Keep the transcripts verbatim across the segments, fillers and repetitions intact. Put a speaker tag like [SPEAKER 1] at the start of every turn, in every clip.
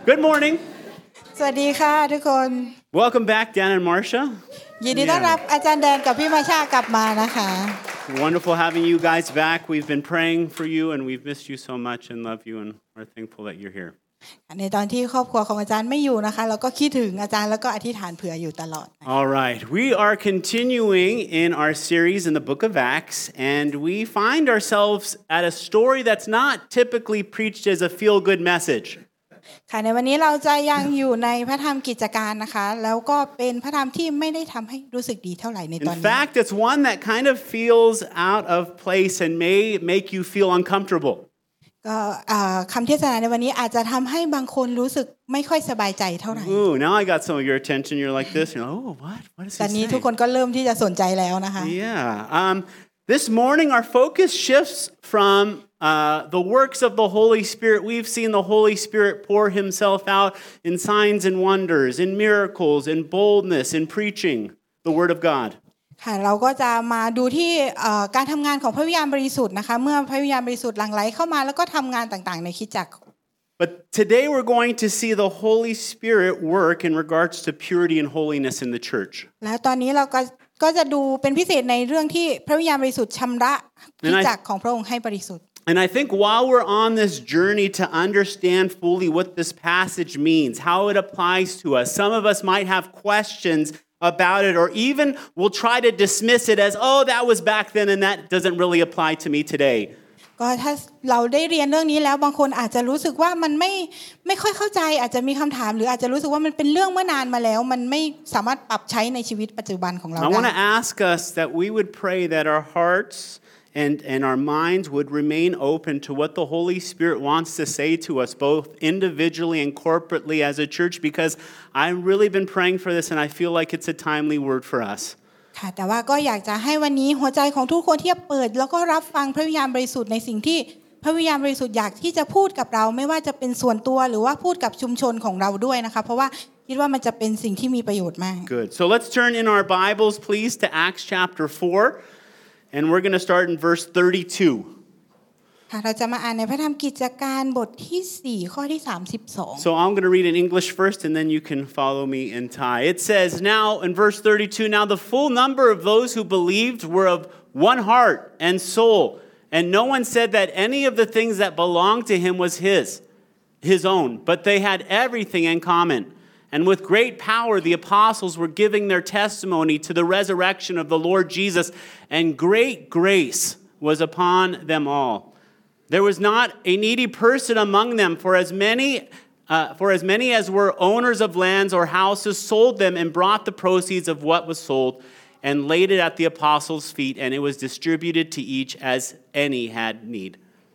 [SPEAKER 1] Good morning.
[SPEAKER 2] สวัสดีค่ะทุกคน
[SPEAKER 1] Welcome back, Dan and Marcia.
[SPEAKER 2] ยินดีต้อนรับอาจารย์แดนกับพี่มาชากลับมานะคะ
[SPEAKER 1] Wonderful having you guys back. We've been praying for you and we've missed you so much and love you and are thankful that you're here.
[SPEAKER 2] ในตอนที่ครอบครัวของอาจารย์ไม่อยู่นะคะเราก็คิดถึงอาจารย์แล้วก็อธิษฐานเผื่ออยู่ตลอด
[SPEAKER 1] All right. We are continuing in our series in the book of Acts and we find ourselves at a story that's not typically preached as a feel-good message.
[SPEAKER 2] ค่ะในวันนี้เราจะยังอยู่ในพระธรรมกิจการนะคะแล้วก็เป็นพระธรรมที่ไม่ได้ทำให้รู้สึกดีเท่าไหร่ในตอน
[SPEAKER 1] In
[SPEAKER 2] นี้
[SPEAKER 1] fact, it's one that kind of feels out of place and may make you feel uncomfortable.
[SPEAKER 2] ก็คำเทศนาในวันนี้อาจจะทำให้บางคนรู้สึกไม่ค่อยสบายใจเท่าไหร่
[SPEAKER 1] Ooh, now I got some of your attention. You're like this. You're like, oh, what? What is he
[SPEAKER 2] ตอนนี้
[SPEAKER 1] saying?
[SPEAKER 2] ทุกคนก็เริ่มที่จะสนใจแล้วนะคะ
[SPEAKER 1] Yeah. Um, this morning, our focus shifts from uh, the works of the Holy Spirit. We've seen the Holy Spirit pour himself out in signs and wonders, in miracles, in boldness, in preaching the Word of God.
[SPEAKER 2] ค่ะเราก็จะมาดูที่การทำงานของพระวิญญาณบริสุทธิ์นะคะเมื่อพระวิญญาณบริสุทธิ์หลั่งไหลเข้ามาแล้วก็ทำงานต่างๆในคริสตจักร
[SPEAKER 1] But today we're going to see the Holy Spirit work in regards to purity and holiness in the church.
[SPEAKER 2] แล้วตอนนี้เราก็ก็จะดูเป็นพิเศษในเรื่องที่พระวิญญาณบริสุทธิ์ชำระคริสตจักรของพระองค์ให้บริสุทธิ์
[SPEAKER 1] And I think while we're on this journey to understand fully what this passage means, how it applies to us, some of us might have questions about it, or even we'll try to dismiss it as, oh, that was back then and that doesn't really apply to me today.
[SPEAKER 2] ก็ถ้าเราได้เรียนเรื่องนี้แล้วบางคนอาจจะรู้สึกว่ามันไม่ไม่ค่อยเข้าใจอาจจะมีคำถามหรืออาจจะรู้สึกว่ามันเป็นเรื่องเมื่อนานมาแล้วมันไม่สามารถปรับใช้ในชีวิตปัจจุบันของเรา
[SPEAKER 1] I want to ask us that we would pray that our hearts and, and our minds would remain open to what the Holy Spirit wants to say to us, both individually and corporately as a church, because I've really been praying for this and I feel like it's a timely word for us.
[SPEAKER 2] ค่ะแต่ว่าก็อยากจะให้วันนี้หัวใจของทุกคนที่เปิดแล้วก็รับฟังพระวิญญาณบริสุทธิ์ในสิ่งที่พระวิญญาณบริสุทธิ์อยากที่จะพูดกับเราไม่ว่าจะเป็นส่วนตัวหรือว่าพูดกับชุมชนของเราด้วยนะคะเพราะว่าคิดว่ามันจะเป็นสิ่งที่มีประโยชน์มาก
[SPEAKER 1] Good. So let's turn in our Bibles, please, to Acts chapter four, and we're going to start in verse thirty-two.
[SPEAKER 2] ค่ะเราจะมาอ่านในพระธรรมกิจการบทที่สี่ข้อที่สามสิบสอง
[SPEAKER 1] So I'm going to read in English first, and then you can follow me in Thai. It says, now in verse thirty-two, now the full number of those who believed were of one heart and soul, and no one said that any of the things that belonged to him was his, his own, but they had everything in common. And with great power, the apostles were giving their testimony to the resurrection of the Lord Jesus, and great grace was upon them all. There was not a needy person among them, for as many uh, for as many as were owners of lands or houses sold them and brought the proceeds of what was sold and laid it at the apostles' feet, and it was distributed to each as any had need.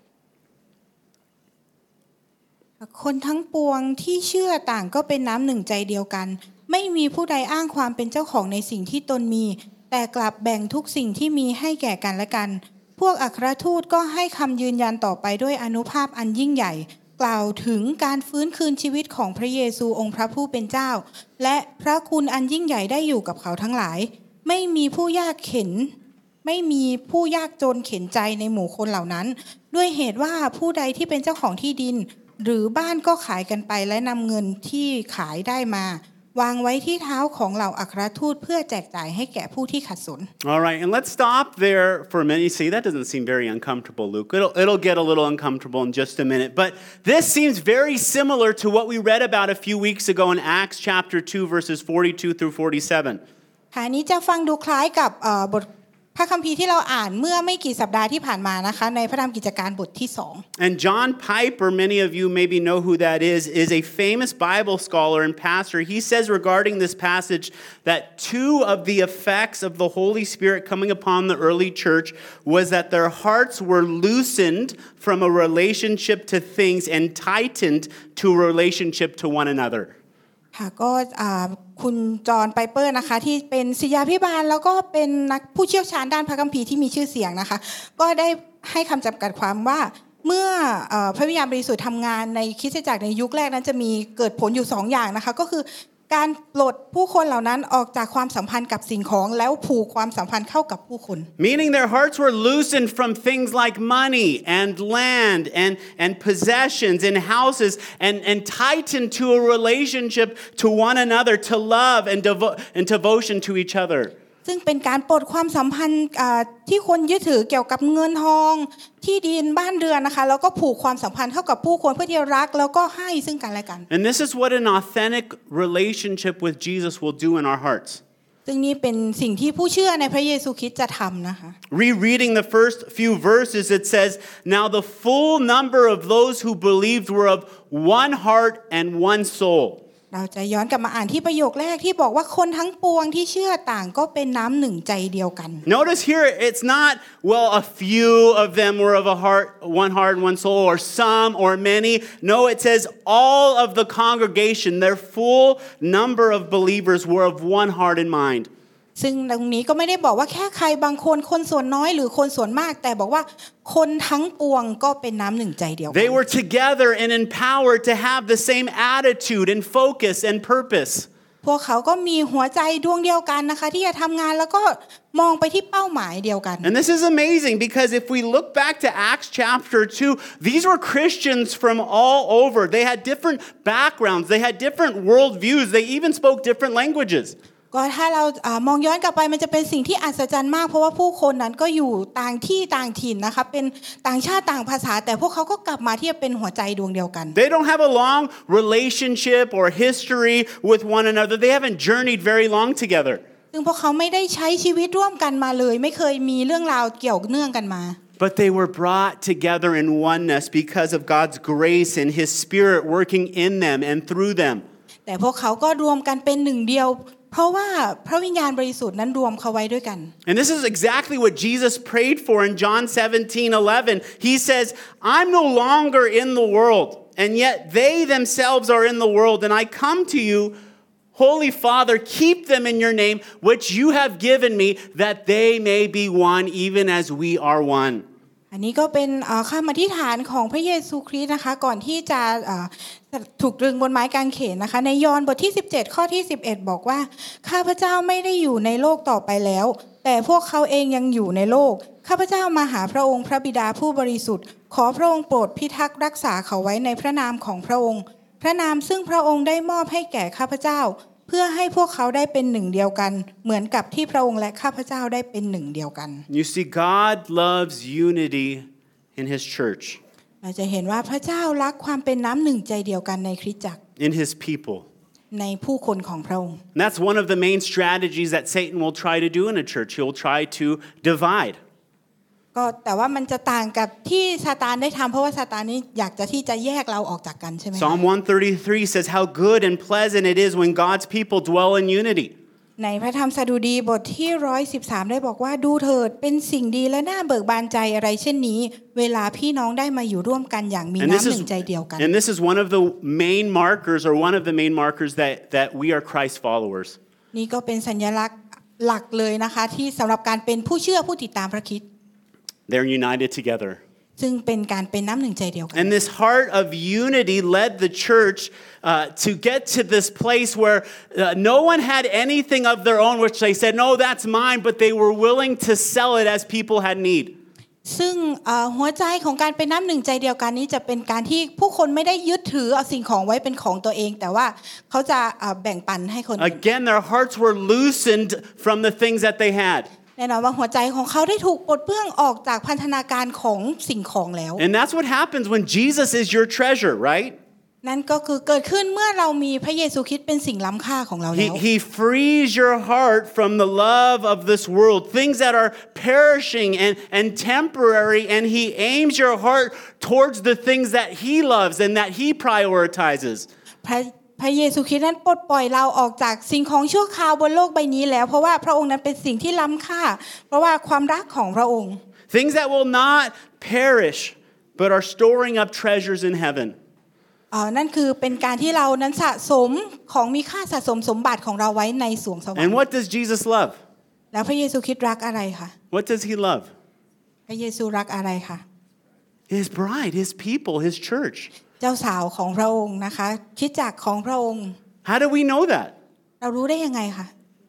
[SPEAKER 2] คนทั้งปวงที่เชื่อต่างก็เป็นน้ำหนึ่งใจเดียวกันไม่มีผู้ใดอ้างความเป็นเจ้าของในสิ่งที่ตนมีแต่กลับแบ่งทุกสิ่งที่มีให้แก่กันและกันพวกอัครทูตก็ให้คำยืนยันต่อไปด้วยอานุภาพอันยิ่งใหญ่กล่าวถึงการฟื้นคืนชีวิตของพระเยซูองค์พระผู้เป็นเจ้าและพระคุณอันยิ่งใหญ่ได้อยู่กับเขาทั้งหลายไม่มีผู้ยากเข็นไม่มีผู้ยากจนเข็นใจในหมู่คนเหล่านั้นด้วยเหตุว่าผู้ใดที่เป็นเจ้าของที่ดินหรือบ้านก็ขายกันไปและนำเงินที่ขายได้มาวางไว้ที่เท้าของเหล่าอัครทูตเพื่อแจกจ่ายให้แก่ผู้ที่ขัดสน
[SPEAKER 1] All right, and let's stop there for a minute. You see, that doesn't seem very uncomfortable, Luke. It'll, it'll get a little uncomfortable in just a minute. But this seems very similar to what we read about a few weeks ago in Acts chapter two, verses forty-two through forty-seven.
[SPEAKER 2] ค่ะนี้จะฟังดูคล้ายกับบทพระคัมภีร์ที่เราอ่านเมื่อไม่กี่สัปดาห์ที่ผ่านมานะคะในพระธรรมกิจการบทที่สอง
[SPEAKER 1] And John Piper, many of you maybe know who that is, is a famous Bible scholar and pastor. He says regarding this passage that two of the effects of the Holy Spirit coming upon the early church was that their hearts were loosened from a relationship to things and tightened to a relationship to one another.
[SPEAKER 2] ค่ะก็คุณจอห์นไพเปอร์นะคะที่เป็นศิษยาภิบาลแล้วก็เป็นนักผู้เชี่ยวชาญด้านพระคัมภีร์ที่มีชื่อเสียงนะคะก็ได้ให้คำจำกัดความว่าเมื่อพระวิญญาณบริสุทธิ์ทำงานในคริสตจักรในยุคแรกนั้นจะมีเกิดผลอยู่สองอย่างนะคะก็คือการปลดผู้คนเหล่านั้นออกจากความสัมพันธ์กับสิ่งของแล้วผูกความสัมพันธ์เข้ากับผู้คน
[SPEAKER 1] Meaning their hearts were loosened from things like money and land and and possessions and houses and and tightened to a relationship to one another, to love and devo- and devotion to each other.
[SPEAKER 2] ซึ่งเป็นการปลดความสัมพันธ์ที่คนยึดถือเกี่ยวกับเงินทองที่ดินบ้านเรือนนะคะแล้วก็ผูกความสัมพันธ์เข้ากับผู้คนเพื่อที่จะรักแล้วก็ให้ซึ่งกันและกัน
[SPEAKER 1] And this is what an authentic relationship with Jesus will do in our hearts.
[SPEAKER 2] ซึ่งนี่เป็นสิ่งที่ผู้เชื่อในพระเยซูคริสต์จะทำนะคะ
[SPEAKER 1] Rereading the first few verses, it says, "Now the full number of those who believed were of one heart and one soul."
[SPEAKER 2] เราจะย้อนกลับมาอ่านที่ประโยคแรกที่บอกว่าคนทั้งปวงที่เชื่อต่างก็เป็นน้ำหนึ่งใจเดียวกัน
[SPEAKER 1] Notice here, it's not, well, a few of them were of a heart, one heart and one soul, or some or many. No, it says all of the congregation, their full number of believers were of one heart and mind.
[SPEAKER 2] ซึ่งตรงนี้ก็ไม่ได้บอกว่าแค่ใครบางคนคนส่วนน้อยหรือคนส่วนมากแต่บอกว่าคนทั้งปวงก็เป็นน้ำหนึ่งใจเดียวกัน
[SPEAKER 1] They were together and empowered to have the same attitude and focus and purpose.
[SPEAKER 2] พวกเขาก็มีหัวใจดวงเดียวกันนะคะที่จะทำงานแล้วก็มองไปที่เป้าหมายเดียวกัน
[SPEAKER 1] And this is amazing because if we look back to Acts chapter two, these were Christians from all over. They had different backgrounds. They had different worldviews. They even spoke different languages.
[SPEAKER 2] ก็ถ้าเรามองย้อนกลับไปมันจะเป็นสิ่งที่อัศจรรย์มากเพราะว่าผู้คนนั้นก็อยู่ต่างที่ต่างถิ่นนะคะเป็นต่างชาติต่างภาษาแต่พวกเขาก็กลับมาที่จะเป็นหัวใจดวงเดียวกัน
[SPEAKER 1] They don't have a long relationship or history with one another. They haven't journeyed very long together.
[SPEAKER 2] ซึ่งพวกเขาไม่ได้ใช้ชีวิตร่วมกันมาเลยไม่เคยมีเรื่องราวเกี่ยวเนื่องกันมา
[SPEAKER 1] But they were brought together in oneness because of God's grace and His Spirit working in them and through them.
[SPEAKER 2] แต่พวกเขาก็รวมกันเป็นหนึ่งเดียวเพราะว่าพระวิญญาณบริสุทธิ์นั้นรวมเขาไว้ด้วยกัน
[SPEAKER 1] And this is exactly what Jesus prayed for in John seventeen eleven. He says, "I'm no longer in the world, and yet they themselves are in the world, and I come to you, Holy Father, keep them in your name, which you have given me, that they may be one, even as we are one."
[SPEAKER 2] อันนี้ก็เป็นคำอธิษฐานของพระเยซูคริสต์นะคะก่อนที่จะถูกตรึงบนไม้กางเขนนะคะในยอห์นบทที่สิบเจ็ดข้อที่สิบเอ็ดบอกว่าข้าพเจ้าไม่ได้อยู่ในโลกต่อไปแล้วแต่พวกเขาเองยังอยู่ในโลกข้าพเจ้ามาหาพระองค์พระบิดาผู้บริสุทธิ์ขอพระองค์โปรดพิทักษ์รักษาเขาไว้ในพระนามของพระองค์พระนามซึ่งพระองค์ได้มอบให้แก่ข้าพเจ้าเพื่อให้พวกเขาได้เป็นหนึ่งเดียวกันเหมือนกับที่พระองค์และข้าพเจ้าได้เป็นหนึ่งเดียวกัน
[SPEAKER 1] You see, God loves unity in His church.
[SPEAKER 2] เราจะเห็นว่าพระเจ้ารักความเป็นน้ำหนึ่งใจเดียวกันในคริสตจักร
[SPEAKER 1] In His people.
[SPEAKER 2] ในผู้คนของพระองค์
[SPEAKER 1] And that's one of the main strategies that Satan will try to do in a church. He'll try to divide.
[SPEAKER 2] ก็แต่ว่ามันจะต่างกับที่ซาตานได้ทำเพราะว่าซาตานนี่อยากจะที่จะแยกเราออกจากกันใช่ไหม
[SPEAKER 1] Psalm one thirty-three says how good and pleasant it is when God's people dwell in unity.
[SPEAKER 2] ในพระธรรมสดุดีบทที่หนึ่งร้อยสิบสามได้บอกว่าดูเถิดเป็นสิ่งดีและน่าเบิกบานใจอะไรเช่นนี้เวลาพี่น้องได้มาอยู่ร่วมกันอย่างมี
[SPEAKER 1] And
[SPEAKER 2] น้ำ
[SPEAKER 1] this
[SPEAKER 2] หนึ่ง
[SPEAKER 1] is
[SPEAKER 2] ใจเดียวกัน
[SPEAKER 1] and this is one of the main markers or one of the main markers that that we are Christ followers.
[SPEAKER 2] นี่ก็เป็นสัญลักษณ์หลักเลยนะคะที่สำหรับการเป็นผู้เชื่อผู้ติดตามพระคริสต์
[SPEAKER 1] They're united together.
[SPEAKER 2] ซึ่งเป็นการเป็นน้ำหนึ่งใจเดียวกัน
[SPEAKER 1] And this heart of unity led the church uh, to get to this place where uh, no one had anything of their own, which they said, no, that's mine, but they were willing to sell it as people had need.
[SPEAKER 2] ซึ่งหัวใจของการเป็นน้ำหนึ่งใจเดียวกันนี้จะเป็นการที่ผู้คนไม่ได้ยึดถือเอาสิ่งของไว้เป็นของตัวเองแต่ว่าเขาจะแบ่งปันให้คนอื่น
[SPEAKER 1] Again, their hearts were loosened from the things that they had.
[SPEAKER 2] แน่นอนว่าหัวใจของเขาได้ถูกปลดเปลื้องออกจากพันธนาการของสิ่งของแล้ว
[SPEAKER 1] And that's what happens when Jesus is your treasure, right?
[SPEAKER 2] นั่นก็คือเกิดขึ้นเมื่อเรามีพระเยซูคริสต์เป็นสิ่งล้ำค่าของเราแล้ว
[SPEAKER 1] He, he frees your heart from the love of this world, things that are perishing and, and temporary, and He aims your heart towards the things that He loves and that He prioritizes.
[SPEAKER 2] พระพระเยซูคริสต์นั้นปลดปล่อยเราออกจากสิ่งของชั่วคราวบนโลกใบนี้แล้วเพราะว่าพระองค์นั้นเป็นสิ่งที่ล้ำค่าเพราะว่าความรักของพระองค์
[SPEAKER 1] Things that will not perish but are storing up treasures in heaven.
[SPEAKER 2] อ่านั่นคือเป็นการที่เรานั้นสะสมของมีค่าสะสมสมบัติของเราไว้ในสวงสวรรค์
[SPEAKER 1] And what does Jesus love?
[SPEAKER 2] แล้วพระเยซูคริสต์รักอะไรคะ
[SPEAKER 1] What does He love?
[SPEAKER 2] พระเยซูรักอะไรคะ
[SPEAKER 1] His bride, His people, His church.
[SPEAKER 2] เจ้าสาวของพระองค์นะคะคริสตจักรของพระองค์
[SPEAKER 1] How do we know that?
[SPEAKER 2] เรารู้ได้ยังไงคะ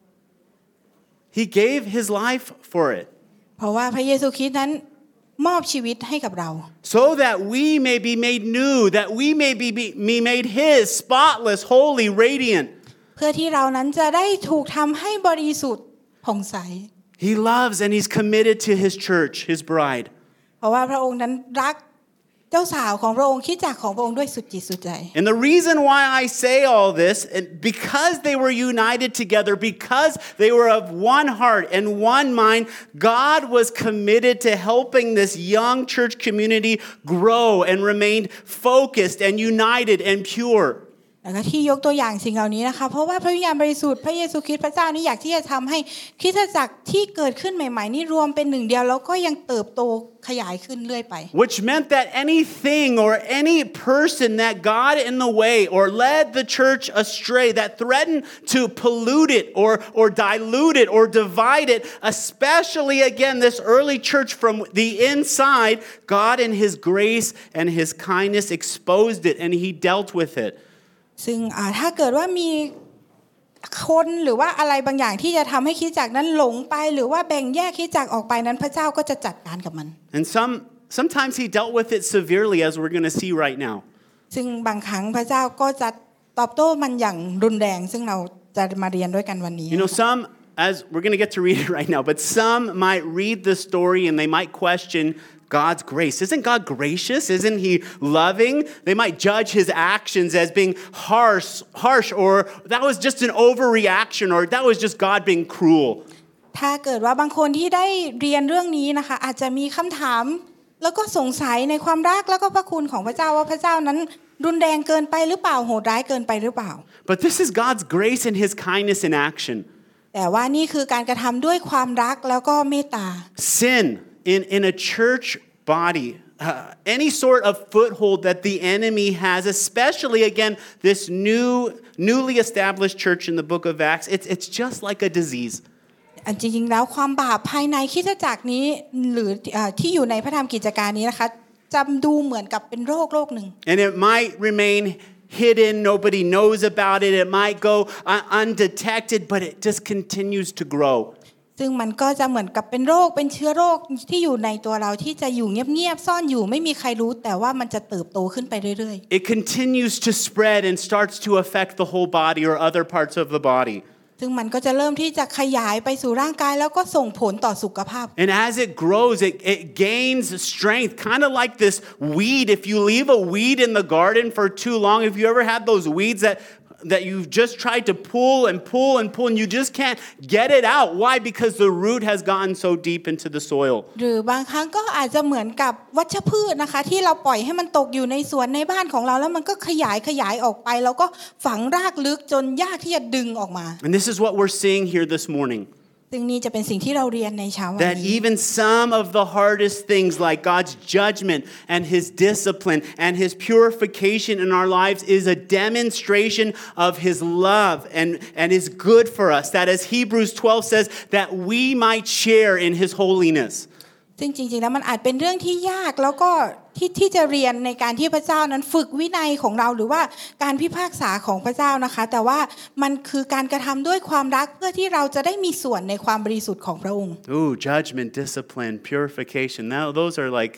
[SPEAKER 1] He gave his life for it.
[SPEAKER 2] เพราะว่าพระเยซูคริสต์นั้นมอบชีวิตให้กับเรา
[SPEAKER 1] So that we may be made new, that we may be, be made his, spotless, holy, radiant.
[SPEAKER 2] เพื่อที่เรานั้นจะได้ถูกทำให้บริสุทธิ์ผ่องใส
[SPEAKER 1] He loves and he's committed to his church, his bride.
[SPEAKER 2] เพราะว่าพระองค์นั้นรักเจ้าสาวของพระองค์คริสตจักรของพระองค์ด้วยสุดจิตสุดใจ
[SPEAKER 1] And the reason why I say all this, and because they were united together, because they were of one heart and one mind, God was committed to helping this young church community grow and remain focused and united and pure.
[SPEAKER 2] แล้วก็ที่ยกตัวอย่างสิ่งเหล่านี้นะคะเพราะว่าพระวิญญาณบริสุทธิ์พระเยซูคริสต์พระเจ้านี่อยากที่จะทำให้คริสตจักรที่เกิดขึ้นใหม่ๆนี่รวมเป็นหนึ่งเดียวแล้วก็ยังเติบโตขยายขึ้นเรื่อยไป
[SPEAKER 1] Which meant that anything or any person that got in the way or led the church astray, that threatened to pollute it or, or dilute it or divide it, especially again this early church from the inside, God in his grace and his kindness exposed it and he dealt with it.
[SPEAKER 2] ซึ่งถ้าเกิดว่ามีคนหรือว่าอะไรบางอย่างที่จะทำให้คริสตจักรนั้นหลงไปหรือว่าแบ่งแยกคริสตจักรออกไปนั้นพระเจ้าก็จะจัดการกับมัน
[SPEAKER 1] And some sometimes he dealt with it severely, as we're going to see right now.
[SPEAKER 2] ซึ่งบางครั้งพระเจ้าก็จะตอบโต้มันอย่างรุนแรงซึ่งเราจะมาเรียนด้วยกันวันนี้
[SPEAKER 1] You know, some, as we're going to get to read it right now, but some might read the story and they might question God's grace. Isn't God gracious? Isn't he loving? They might judge his actions as being harsh, harsh, or that was just an overreaction, or that was just God being cruel.
[SPEAKER 2] ถ้าเกิดว่าบางคนที่ได้เรียนเรื่องนี้นะคะอาจจะมีคำถามแล้วก็สงสัยในความรักแล้วก็พระคุณของพระเจ้าว่าพระเจ้านั้นรุนแรงเกินไปหรือเปล่าโหดร้ายเกินไปหรือเปล่า
[SPEAKER 1] But this is God's grace and his kindness in action.
[SPEAKER 2] แต่ว่านี่คือการกระทำด้วยความรักแล้วก็เมตตา
[SPEAKER 1] Sin in, in a church body, uh, any sort of foothold that the enemy has, especially again this new, newly established church in the book of Acts, it's, it's just like a disease.
[SPEAKER 2] อันจริงๆแล้วความบาปภายในคริสตจักรนี้หรือที่อยู่ในพระธรรมกิจการนี้นะคะจะดูเหมือนกับเป็นโรคโรคหนึ่ง
[SPEAKER 1] And it might remain hidden, nobody knows about it, it might go undetected, but it just continues to grow.
[SPEAKER 2] ซึ่งมันก็จะเหมือนกับเป็นโรคเป็นเชื้อโรคที่อยู่ในตัวเราที่จะอยู่เงียบๆซ่อนอยู่ไม่มีใครรู้แต่ว่ามันจะเติบโตขึ้นไปเรื่อยๆ
[SPEAKER 1] It continues to spread and starts to affect the whole body or other parts of the body.
[SPEAKER 2] ซึ่งมันก็จะเริ่มที่จะขยายไปสู่ร่างกายแล้วก็ส่งผลต่อสุขภาพ
[SPEAKER 1] And as it grows, it, it gains strength, kind of like this weed. If you leave a weed in the garden for too long, if you ever had those weeds that that you've just tried to pull and pull and pull and you just can't get it out. Why? Because the root has gotten so deep into the soil.
[SPEAKER 2] หรือบางครั้งก็อาจจะเหมือนกับวัชพืชนะคะที่เราปล่อยให้มันตกอยู่ในสวนในบ้านของเราแล้วมันก็ขยายขยายออกไปแล้วก็ฝังรากลึกจนยากที่จะดึงออกมา
[SPEAKER 1] And this is what we're seeing here this morning.
[SPEAKER 2] ซึ่งนี่จะเป็นสิ่งที่เราเรียนในเช้าวัน
[SPEAKER 1] That
[SPEAKER 2] นี้
[SPEAKER 1] even some of the hardest things like God's judgment and his discipline and his purification in our lives is a demonstration of his love and, and is good for us. That as Hebrews twelve says, that we might share in his holiness.
[SPEAKER 2] ซึ่งจริงๆแล้วมันอาจเป็นเรื่องที่ยากแล้วก็ที่ที่จะเรียนในการที่พระเจ้านั้นฝึกวินัยของเราหรือว่าการพิพากษาของพระเจ้านะคะแต่ว่ามันคือการกระทำด้วยความรักเพื่อที่เราจะได้มีส่วนในความบริสุทธิ์ของพระองค์
[SPEAKER 1] Ooh, judgment, discipline, purification. Now those are like,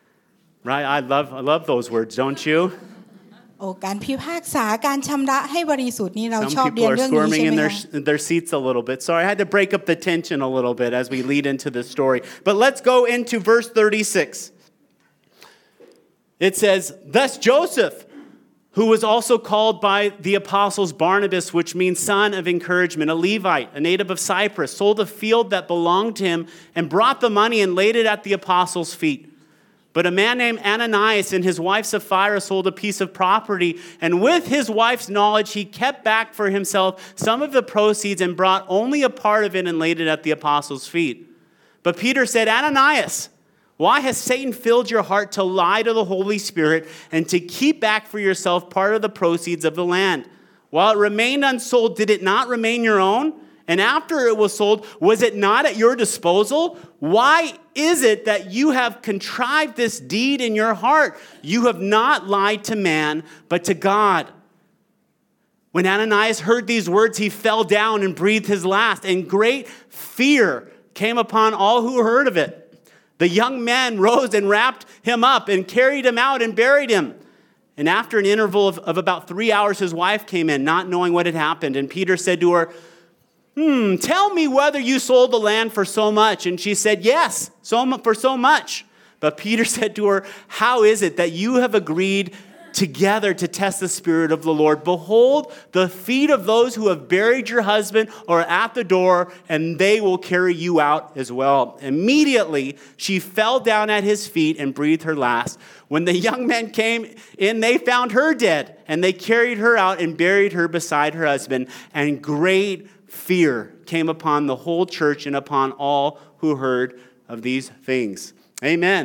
[SPEAKER 1] right? I love, I love those words, don't you?
[SPEAKER 2] โอ้การพิพากษาการชำระให้บริสุทธิ์นี่เราชอบ
[SPEAKER 1] Some
[SPEAKER 2] เรีย
[SPEAKER 1] people
[SPEAKER 2] น
[SPEAKER 1] are
[SPEAKER 2] เรื่องนี้
[SPEAKER 1] squirming
[SPEAKER 2] ใช่
[SPEAKER 1] in
[SPEAKER 2] ไหม
[SPEAKER 1] their,
[SPEAKER 2] คะ
[SPEAKER 1] their seats a little bit. Sorry, I had to break up the tension a little bit as we lead into this story. But let's go into verse thirty-six. It says, thus Joseph, who was also called by the apostles Barnabas, which means son of encouragement, a Levite, a native of Cyprus, sold a field that belonged to him and brought the money and laid it at the apostles' feet. But a man named Ananias and his wife Sapphira sold a piece of property, and with his wife's knowledge, he kept back for himself some of the proceeds and brought only a part of it and laid it at the apostles' feet. But Peter said, Ananias, why has Satan filled your heart to lie to the Holy Spirit and to keep back for yourself part of the proceeds of the land? While it remained unsold, did it not remain your own? And after it was sold, was it not at your disposal? Why is it that you have contrived this deed in your heart? You have not lied to man, but to God. When Ananias heard these words, he fell down and breathed his last, and great fear came upon all who heard of it. The young man rose and wrapped him up and carried him out and buried him. And after an interval of, of about three hours, his wife came in, not knowing what had happened. And Peter said to her, Hmm, tell me whether you sold the land for so much. And she said, yes, so for so much. But Peter said to her, how is it that you have agreed together to test the Spirit of the Lord? Behold, the feet of those who have buried your husband are at the door, and they will carry you out as well. Immediately, she fell down at his feet and breathed her last. When the young men came in, they found her dead, and they carried her out and buried her beside her husband. And great fear came upon the whole church and upon all who heard of these things. Amen.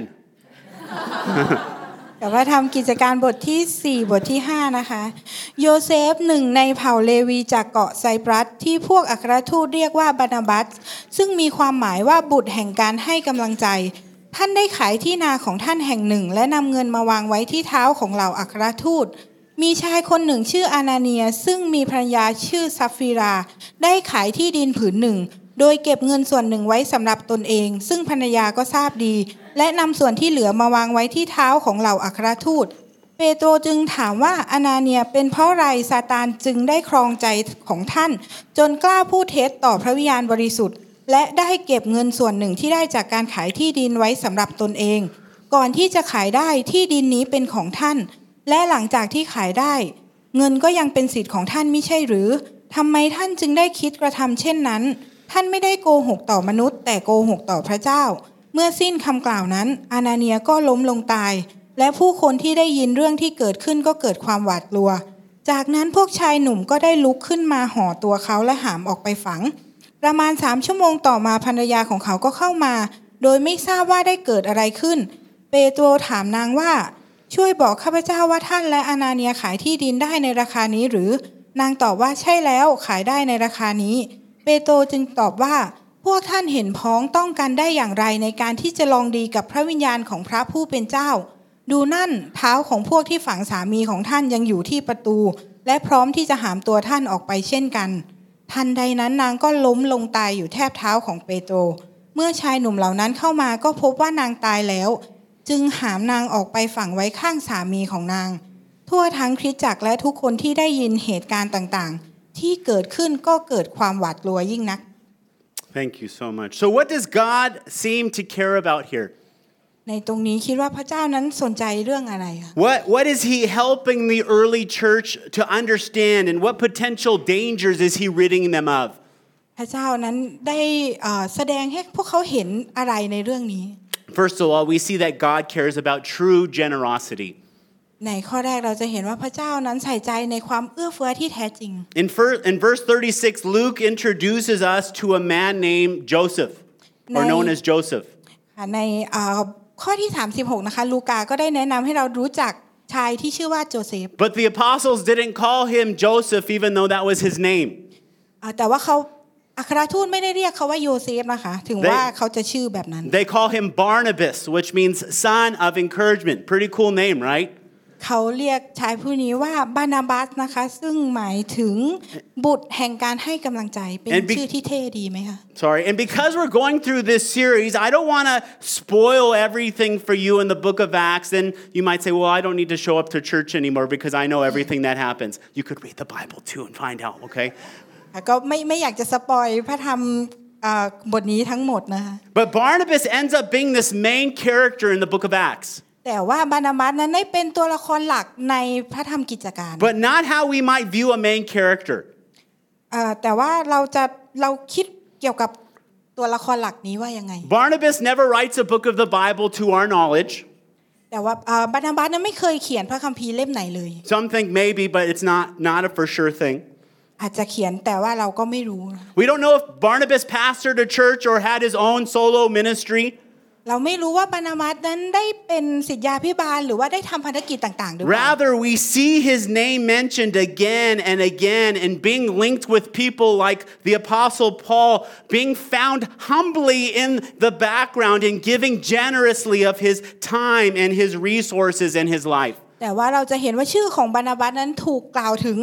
[SPEAKER 2] แต่ว่าทำกิจการบทที่สี่บทที่ห้านะคะโยเซฟหนึ่งในเผ่าเลวีจากเกาะไซปรัสที่พวกอัครทูตเรียกว่าบานาบัสซึ่งมีความหมายว่าบุตรแห่งการให้กำลังใจท่านได้ขายที่นาของท่านแห่งหนึ่งและนำเงินมาวางไว้ที่เท้าของเหล่าอัครทูตมีชายคนหนึ่งชื่ออานาเนียซึ่งมีภรรยาชื่อซัฟฟีราได้ขายที่ดินผืนหนึ่งโดยเก็บเงินส่วนหนึ่งไว้สำหรับตนเองซึ่งภรรยาก็ทราบดีและนำส่วนที่เหลือมาวางไว้ที่เท้าของเหล่าอัครทูตเปโตรจึงถามว่าอานาเนียเป็นเพราะไรซาตานจึงได้ครองใจของท่านจนกล้าพูดเท็จต่อพระวิญญาณบริสุทธิ์และได้เก็บเงินส่วนหนึ่งที่ได้จากการขายที่ดินไว้สำหรับตนเองก่อนที่จะขายได้ที่ดินนี้เป็นของท่านและหลังจากที่ขายได้เงินก็ยังเป็นสิทธิ์ของท่านไม่ใช่หรือทำไมท่านจึงได้คิดกระทำเช่นนั้นท่านไม่ได้โกหกต่อมนุษย์แต่โกหกต่อพระเจ้าเมื่อสิ้นคำกล่าวนั้นอานาเนียก็ล้มลงตายและผู้คนที่ได้ยินเรื่องที่เกิดขึ้นก็เกิดความหวาดกลัวจากนั้นพวกชายหนุ่มก็ได้ลุกขึ้นมาห่อตัวเขาและหามออกไปฝังประมาณสามชั่วโมงต่อมาภรรยาของเขาก็เข้ามาโดยไม่ทราบว่าได้เกิดอะไรขึ้นเปโตรถามนางว่าช่วยบอกข้าพเจ้าว่าท่านและอานาเนียขายที่ดินได้ในราคานี้หรือนางตอบว่าใช่แล้วขายได้ในราคานี้เปโตรจึงตอบว่าพวกท่านเห็นพ้องต้องกันได้อย่างไรในการที่จะลองดีกับพระวิญญาณของพระผู้เป็นเจ้าดูนั่นเท้าของพวกที่ฝังสามีของท่านยังอยู่ที่ประตูและพร้อมที่จะหามตัวท่านออกไปเช่นกันทันใดนั้นนางก็ล้มลงตายอยู่แทบเท้าของเปโตรเมื่อชายหนุ่มเหล่านั้นเข้ามาก็พบว่านางตายแล้วจึงหามนางออกไปฝังไว้ข้างสามีของนางทั่วทั้งคริสตจักรและทุกคนที่ได้ยินเหตุการณ์ต่างๆที่เกิดขึ้นก็เกิดความหวาดกลัวยิ่งนัก
[SPEAKER 1] Thank you so much. So what does God seem to care about here?
[SPEAKER 2] ในตรงนี้คิดว่าพระเจ้านั้นสนใจเรื่องอะไรคะ
[SPEAKER 1] What what is he helping the early church to understand and what potential dangers is he ridding them of?
[SPEAKER 2] พระเจ้านั้นได้แสดงให้พวกเขาเห็นอะไรในเรื่องนี้
[SPEAKER 1] First of all, we see that God cares about true generosity.
[SPEAKER 2] ในข้อแรกเราจะเห็นว่าพระเจ้านั้นใส่ใจในความเอื้อเฟื้อที่แท้จริง
[SPEAKER 1] In, first, in verse thirty-six, Luke introduces us to a man named Joseph, or known as Joseph.
[SPEAKER 2] ในข้อที่สามสิบหกนะคะลูกาก็ได้แนะนำให้เรารู้จักชายที่ชื่อว่าโจเซฟ
[SPEAKER 1] But the apostles didn't call him Joseph even though that was his name.
[SPEAKER 2] แต่ว่าเขาอัครทูตไม่ได้เรียกเขาว่าโยเซฟนะคะถึงว่าเขาจะชื่อแบบนั้น
[SPEAKER 1] They call him Barnabas, which means son of encouragement. Pretty cool name, right?
[SPEAKER 2] เขาเรียกชายผู้นี้ว่าบานาบัสนะคะซึ่งหมายถึงบุตรแห่งการให้กำลังใจเป็นชื่อที่เท่ดีไหมคะ
[SPEAKER 1] Sorry, and because we're going through this series, I don't want to spoil everything for you in the book of Acts. And you might say, well, I don't need to show up to church anymore because I know everything that happens. You could read the Bible too and find out, okay?
[SPEAKER 2] ก็ไม่ไม่อยากจะสปอยพระธรรมบทนี้ทั้งหมดนะคะ
[SPEAKER 1] But Barnabas ends up being this main character in the book of Acts.
[SPEAKER 2] แต่ว่าบานาบัสนั้นได้เป็นตัวละครหลักในพระธรรมกิจการ
[SPEAKER 1] But not how we might view a main character.
[SPEAKER 2] แต่ว่าเราจะเราคิดเกี่ยวกับตัวละครหลักนี้ว่ายังไง
[SPEAKER 1] Barnabas never writes a book of the Bible to our knowledge.
[SPEAKER 2] แต่ว่าบานาบัสนั้นไม่เคยเขียนพระคัมภีร์เล่มไหนเลย
[SPEAKER 1] Some think maybe, but it's not not a for sure thing.
[SPEAKER 2] อาจจะเขียนแต่ว่าเราก็ไม่รู้
[SPEAKER 1] We don't know if Barnabas pastored a church or had his own solo ministry.
[SPEAKER 2] เราไม่รู้ว่าบานาบัสนั้นได้เป็นศิษยาภิบาลหรือว่าได้ทำภารกิจต่างๆหรือเปล่า
[SPEAKER 1] Rather, we see his name mentioned again and again and being linked with people like the Apostle Paul, being found humbly in the background and giving generously of his time and his resources and his life.
[SPEAKER 2] แต่ว่าเราจะเห็นว่าชื่อของบานาบัสนั้นถูกกล่าวถึง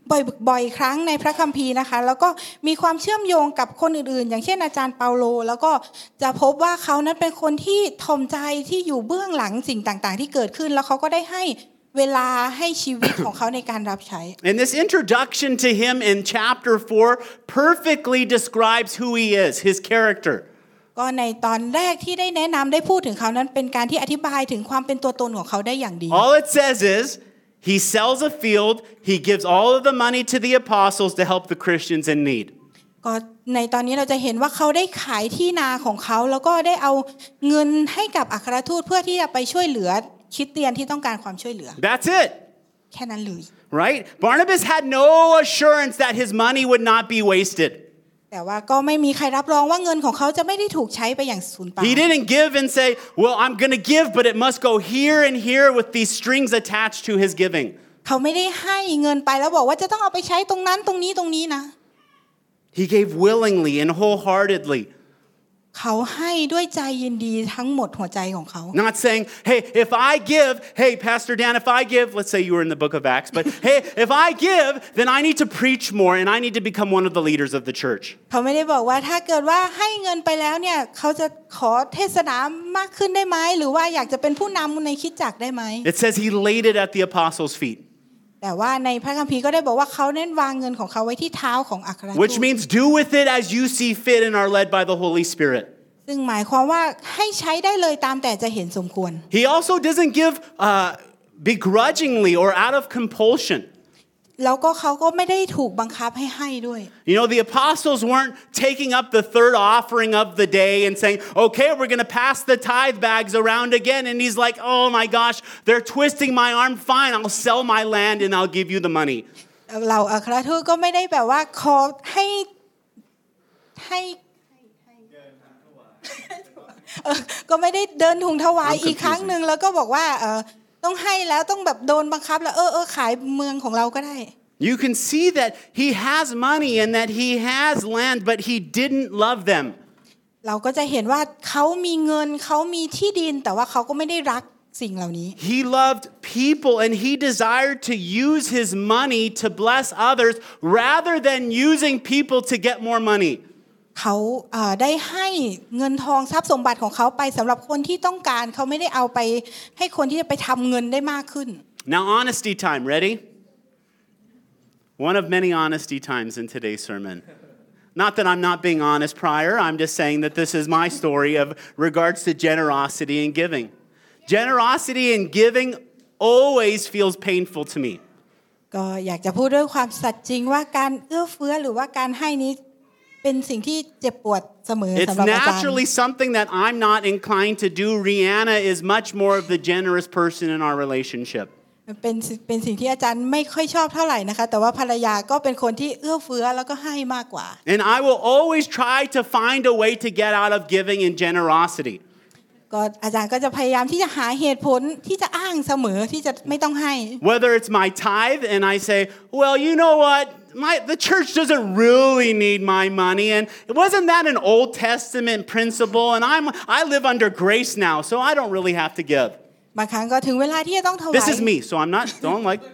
[SPEAKER 2] บ่อยๆครั้งในพระคัมภีร์นะคะแล้วก็มีความเชื่อมโยงกับคนอื่นๆอย่างเช่นอาจารย์เปาโลแล้วก็จะพบว่าเขานั้นเป็นคนที่ทอมใจที่อยู่เบื้องหลังสิ่งต่างๆที่เกิดขึ้นแล้วเขาก็ได้ให้เวลาให้ชีวิตของเขาในการรับใช้
[SPEAKER 1] And this introduction to him in chapter four perfectly describes who he is, his character.
[SPEAKER 2] ก็ในตอนแรกที่ได้แนะนำได้พูดถึงเขานั้นเป็นการที่อธิบายถึงความเป็นตัวตนของเขาได้อย่างดี
[SPEAKER 1] All it says is he sells a field, he gives all of the money to the apostles to help the Christians in need.
[SPEAKER 2] ก็ในตอนนี้เราจะเห็นว่าเขาได้ขายที่นาของเขาแล้วก็ได้เอาเงินให้กับอัครทูตเพื่อที่จะไปช่วยเหลือคริสเตียนที่ต้องการความช่วยเหลือ
[SPEAKER 1] That's it.
[SPEAKER 2] แค่นั้นเลย
[SPEAKER 1] Right? Barnabas had no assurance that his money would not be wasted.
[SPEAKER 2] แต่ว่าก็ไม่มีใครรับรองว่าเงินของเขาจะไม่ได้ถูกใช้ไปอย่างสูญเปล่า
[SPEAKER 1] He didn't give and say, well, I'm going to give, but it must go here and here with these strings attached to his giving.
[SPEAKER 2] เขาไม่ได้ให้เงินไปแล้วบอกว่าจะต้องเอาไปใช้ตรงนั้นตรงนี้ตรงนี้นะ
[SPEAKER 1] He gave willingly and wholeheartedly.
[SPEAKER 2] เขาให้ด้วยใจยินดีทั้งหมดหัวใจของเขา
[SPEAKER 1] Not saying, hey, if I give, hey, Pastor Dan, if I give, let's say you were in the book of Acts, but hey, if I give, then I need to preach more and I need to become one of the leaders of the church.
[SPEAKER 2] เขาไม่ได้บอกว่าถ้าเกิดว่าให้เงินไปแล้วเนี่ยเขาจะขอเทศนามากขึ้นได้ไหมหรือว่าอยากจะเป็นผู้นำในคริสตจักรได้ไหม
[SPEAKER 1] It says he laid it at the apostles' feet.
[SPEAKER 2] แต่ว่าในพระคัมภีร์ก็ได้บอกว่าเขาเน้นวางเงินของเขาไว้ที่เท้าของอัครทูต
[SPEAKER 1] Which means do with it as you see fit and are led by the Holy Spirit.
[SPEAKER 2] ซึ่งหมายความว่าให้ใช้ได้เลยตามแต่จะเห็นสมควร
[SPEAKER 1] He also doesn't give uh, begrudgingly or out of compulsion.
[SPEAKER 2] แล้วก็เขาก็ไม่ได้ถูกบังคับให้ให้ด้วย
[SPEAKER 1] You know, the apostles weren't taking up the third offering of the day and saying, okay, we're going to pass the tithe bags around again. And he's like, oh my gosh, they're twisting my arm. Fine, I'll sell my land and I'll give you the money.
[SPEAKER 2] เราอัครทูตก็ไม่ได้แบบว่าขอให้ให้ก็ไม่ได้เดินถุงถวายอีกครั้งหนึ่งแล้วก็บอกว่าเออต้องให้แล้วต้องแบบโดนบังคับแล้วเออเออขายเมืองของเราก็ได้
[SPEAKER 1] You can see that he has money and that he has land, but he didn't love them.
[SPEAKER 2] เราก็จะเห็นว่าเขามีเงินเขามีที่ดินแต่ว่าเขาก็ไม่ได้รักสิ่งเหล่านี้
[SPEAKER 1] He loved people and he desired to use his money to bless others rather than using people to get more money.
[SPEAKER 2] เขาได้ให้เงินทองทรัพย์สมบัติของเขาไปสำหรับคนที่ต้องการเขาไม่ได้เอาไปให้คนที่จะไปทำเงินได้มากขึ้น
[SPEAKER 1] Now honesty time, ready? One of many honesty times in today's sermon. Not that I'm not being honest prior, I'm just saying that this is my story of regards to generosity and giving. Generosity and giving always feels painful to me.
[SPEAKER 2] ก็อยากจะพูดด้วยความสัตย์จริงว่าการเอื้อเฟื้อหรือว่าการให้นี้เป็นสิ่งที่เจ็บปวดเสมอ
[SPEAKER 1] It's
[SPEAKER 2] สำหรับอาจารย์
[SPEAKER 1] naturally something that I'm not inclined to do. Rihanna is much more of the generous person in our relationship.
[SPEAKER 2] เป็นเป็นสิ่งที่อาจารย์ไม่ค่อยชอบเท่าไหร่นะคะแต่ว่าภรรยาก็เป็นคนที่เอื้อเฟื้อแล้วก็ให้มากกว่า
[SPEAKER 1] And I will always try to find a way to get out of giving and generosity.
[SPEAKER 2] ก็อาจารย์ก็จะพยายามที่จะหาเหตุผลที่จะอ้างเสมอที่จะไม่ต้องให้
[SPEAKER 1] Whether it's my tithe and I say, well, you know what? My, the church doesn't really need my money, and wasn't that an Old Testament principle? And I'm I live under grace now, so I don't really have to give.
[SPEAKER 2] บางครั้งก็ถึงเวลาที่จะต้องถวาย
[SPEAKER 1] This is me, so I'm not don't like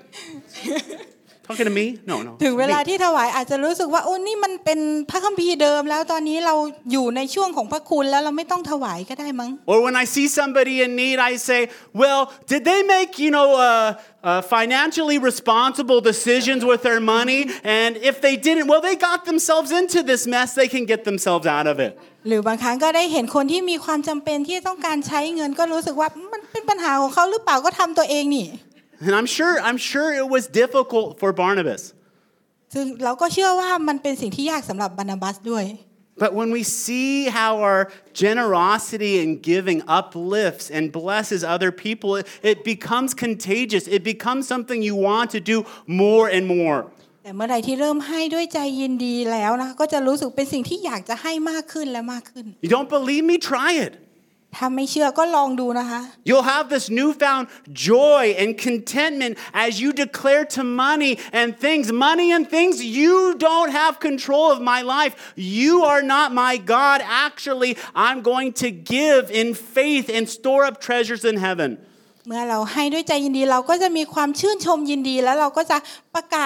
[SPEAKER 1] talking to me. No, no.
[SPEAKER 2] ถึงเวลาที่ถวายอาจจะรู้สึกว่าโอ้นี่มันเป็นพระคัมภีร์เดิมแล้วตอนนี้เราอยู่ในช่วงของพระคุณแล้วเราไม่ต้องถวายก็ได้มั้ง
[SPEAKER 1] Or when I see somebody in need, I say, well, did they make, you know, uh, uh, financially responsible decisions with their money? And if they didn't, well, they got themselves into this mess. They can get themselves out of it.
[SPEAKER 2] หรือบางครั้งก็ได้เห็นคนที่มีความจำเป็นที่ต้องการใช้เงินก็รู้สึกว่ามันเป็นปัญหาของเขาหรือเปล่าก็ทำตัวเองนี่
[SPEAKER 1] And I'm sure, I'm sure it was difficult for Barnabas.
[SPEAKER 2] ซึ่งเราก็เชื่อว่ามันเป็นสิ่งที่ยากสำหรับบานาบัสด้วย
[SPEAKER 1] But when we see how our generosity and giving uplifts and blesses other people, it, it becomes contagious. It becomes something you want to do more and more.
[SPEAKER 2] แต่เมื่อใดที่เริ่มให้ด้วยใจยินดีแล้วนะก็จะรู้สึกเป็นสิ่งที่อยากจะให้มากขึ้นและมากขึ้น
[SPEAKER 1] You don't believe me? Try it.
[SPEAKER 2] ถ้าไม่เชื่อก็ลองดูนะคะ
[SPEAKER 1] You'll have this newfound joy and contentment as you declare to money and things, money and things, you don't have control of my life. You are not my God. Actually, I'm going to give in faith and store up treasures in heaven.
[SPEAKER 2] เมื่อเราให้ด้วยใจยินดีเราก็จะมีความชื่นชมยินดีแล้วเราก็จะประกาศ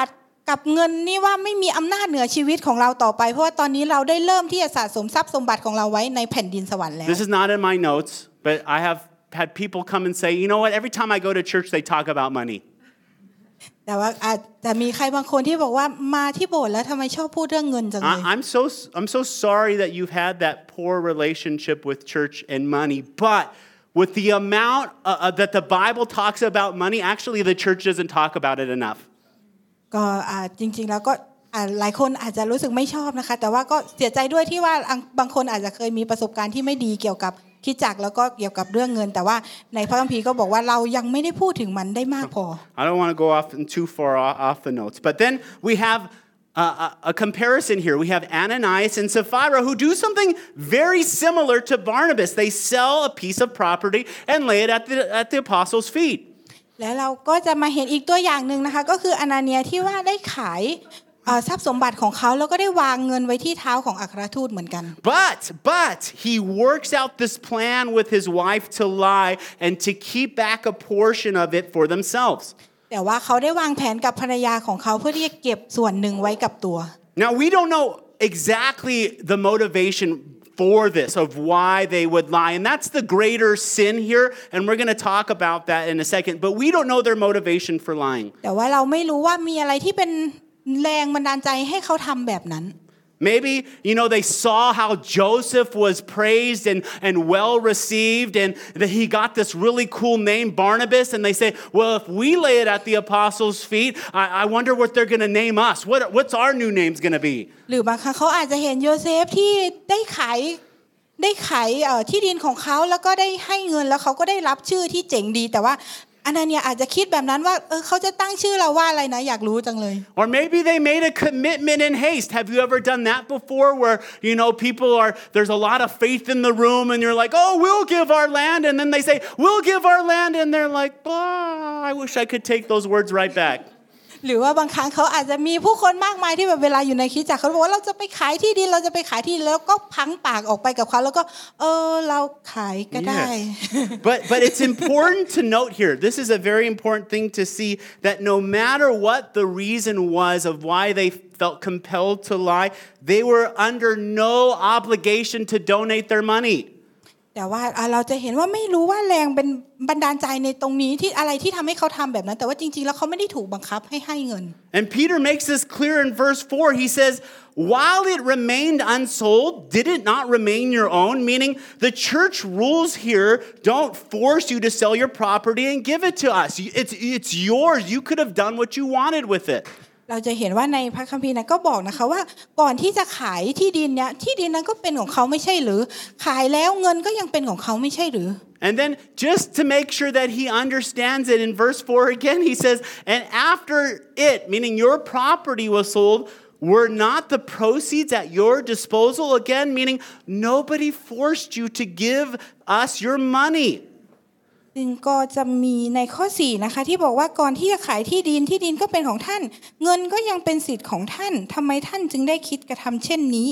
[SPEAKER 2] กับเงินนี่ว่าไม่มีอำนาจเหนือชีวิตของเราต่อไปเพราะว่าตอนนี้เราได้เริ่มที่จะสะสมทรัพย์สมบัติของเราไว้ในแผ่นดินสวรรค์แล้ว
[SPEAKER 1] This is not in my notes, but I have had people come and say, you know what? Every time I go to church, they talk about money.
[SPEAKER 2] แต่ว่าอาจจะมีใครบางคนที่บอกว่ามาที่โบสถ์แล้วทำไมชอบพูดเรื่องเงินจังเลย
[SPEAKER 1] I'm so I'm so sorry that you've had that poor relationship with church and money, but with the amount uh, that the Bible talks about money, actually the church doesn't talk about it enough.
[SPEAKER 2] ก็จริงๆแล้วก็หลายคนอาจจะรู้สึกไม่ชอบนะคะแต่ว่าก็เสียใจด้วยที่ว่าบางคนอาจจะเคยมีประสบการณ์ที่ไม่ดีเกี่ยวกับคริสตจักรแล้วก็เกี่ยวกับเรื่องเงินแต่ว่าในพระคัมภีร์ก็บอกว่าเรายังไม่ได้พูดถึงมันได้มากพอ
[SPEAKER 1] I don't want to go off too far off the notes, but then we have a, a, a comparison here. We have Ananias and Sapphira who do something very similar to Barnabas. They sell a piece of property and lay it at the at the apostles' feet.
[SPEAKER 2] แล้วเราก็จะมาเห็นอีกตัวอย่างนึงนะคะก็คืออนาเนียที่ว่าได้ขายทรัพย์สมบัติของเขาแล้วก็ได้วางเงินไว้ที่เท้าของอัครทูตเหมือนกัน
[SPEAKER 1] But but he works out this plan with his wife to lie and to keep back a portion of it for themselves.
[SPEAKER 2] แต่ว่าเขาได้วางแผนกับภรรยาของเขาเพื่อที่จะเก็บส่วนหนึ่งไว้กับตัว
[SPEAKER 1] Now we don't know exactly the motivation for this of why they would lie, and that's the greater sin here, and we're going to talk about that in a second, but we don't know their motivation for lying.
[SPEAKER 2] แต่ว่าเราไม่รู้ว่ามีอะไรที่เป็นแรงบันดาลใจให้เขาทำแบบนั้น
[SPEAKER 1] Maybe, you know, they saw how Joseph was praised and, and well received, and that he got this really cool name, Barnabas, and they say, well, if we lay it at the apostles' feet, I, I wonder what they're going to name us. What, what's our new name's going to be?
[SPEAKER 2] หรือบางครั้งเขาอาจจะเห็นโยเซฟที่ได้ขายได้ขายที่ดินของเขาแล้วก็ได้ให้เงินแล้วเขาก็ได้รับชื่อที่เจ๋งดีแต่ว่าอนาเนียอาจจะคิดแบบนั้นว่าเออเขาจะตั้งชื่อเราว่าอะไรนะอยากรู้จังเลย
[SPEAKER 1] Or maybe they made a commitment in haste. Have you ever done that before where you know people are there's a lot of faith in the room and you're like, "Oh, we'll give our land." And then they say, "We'll give our land." And they're like, "Oh, I wish I could take those words right back."
[SPEAKER 2] หรือว่าบางครั้งเขาอาจจะมีผู้คนมากมายที่แบบเวลาอยู่ในคริสตจักรเขาบอกว่าเราจะไปขายที่ดินเราจะไปขายที่แล้วก็พังปากออกไปกับเขาแล้วก็เออเราขายก็ได้
[SPEAKER 1] But but it's important to note here. This is a very important thing to see that no matter what the reason was of why they felt compelled to lie, they were under no obligation to donate their money.
[SPEAKER 2] แต่ว่าเราจะเห็นว่าไม่รู้ว่าแรงเป็นบันดาลใจในตรงนี้ที่อะไรที่ทำให้เขาทำแบบนั้นแต่ว่าจริงๆแล้วเขาไม่ได้ถูกบังคับให้ให้เงิน
[SPEAKER 1] And Peter makes this clear in verse four. He says, while it remained unsold, did it not remain your own? Meaning the church rules here don't force you to sell your property and give it to us. It's, it's yours. You could have done what you wanted with it.
[SPEAKER 2] เราจะเห็นว่าในพระคัมภีร์นั้นก็บอกนะคะว่าก่อนที่จะขายที่ดินเนี่ยที่ดินนั้นก็เป็นของเขาไม่ใช่หรือขายแล้วเงินก็ยังเป็นของเขาไม่ใช่หรือ
[SPEAKER 1] And then just to make sure that he understands it in verse four again, he says, and after it, meaning your property was sold, were not the proceeds at your disposal? Again, meaning nobody forced you to give us your money.
[SPEAKER 2] ซึ่งก็จะมีในข้อสี่นะคะที่บอกว่าก่อนที่จะขายที่ดินที่ดินก็เป็นของท่านเงินก็ยังเป็นสิทธิ์ของท่านทำไมท่านจึงได้คิดกระทำเช่นนี้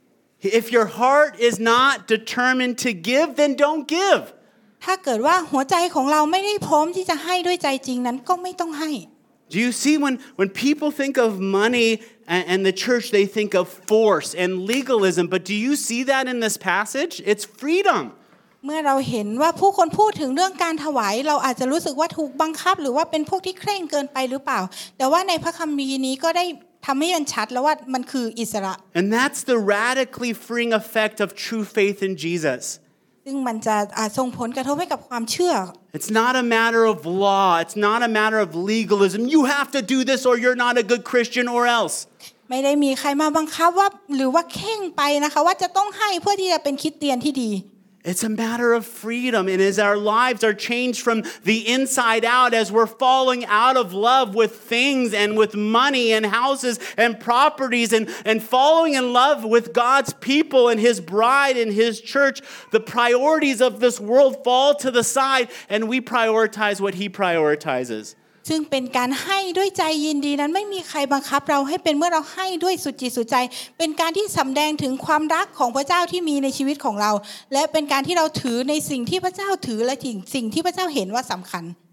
[SPEAKER 1] If your heart is not determined to give, then don't give.
[SPEAKER 2] ถ้าเกิดว่าหัวใจของเราไม่ได้พร้อมที่จะให้ด้วยใจจริงนั้นก็ไม่ต้องให้
[SPEAKER 1] Do you see when, when people think of money and, and the church, they think of force and legalism. But do you see that in this passage? It's freedom.
[SPEAKER 2] เมื่อเราเห็นว่าผู้คนพูดถึงเรื่องการถวายเราอาจจะรู้สึกว่าถูกบังคับหรือว่าเป็นพวกที่เคร่งเกินไปหรือเปล่าแต่ว่าในพระคัมภีร์นี้ก็ได้ทำให้มันชัดแล้วว่ามันคืออิสระ
[SPEAKER 1] And that's the radically freeing effect of true faith in Jesus.
[SPEAKER 2] ซึ่งมันจะส่งผลกระทบให้กับความเชื่อ
[SPEAKER 1] It's not a matter of law. It's not a matter of legalism. You have to do this or you're not a good Christian or else.
[SPEAKER 2] ไม่ได้มีใครมาบังคับว่าหรือว่าเข่งไปนะคะว่าจะต้องให้เพื่อที่จะเป็นคริสเตียนที่ดี
[SPEAKER 1] It's a matter of freedom, and as our lives are changed from the inside out, as we're falling out of love with things and with money and houses and properties and, and falling in love with God's people and His bride and His church, the priorities of this world fall to the side and we prioritize what He prioritizes.
[SPEAKER 2] ซึ่งเป็นการให้ด้วยใจยินดีนั้นไม่มีใครบังคับเราให้เป็นเมื่อเราให้ด้วยสุดจิตสุดใจเป็นการที่สำแดงถึงความรักของพระเจ้าที่มีในชีวิตของเราและเป็นการที่เราถือในสิ่งที่พระเจ้าถือและสิ่งที่พระเจ้าเห็นว่าสำคัญ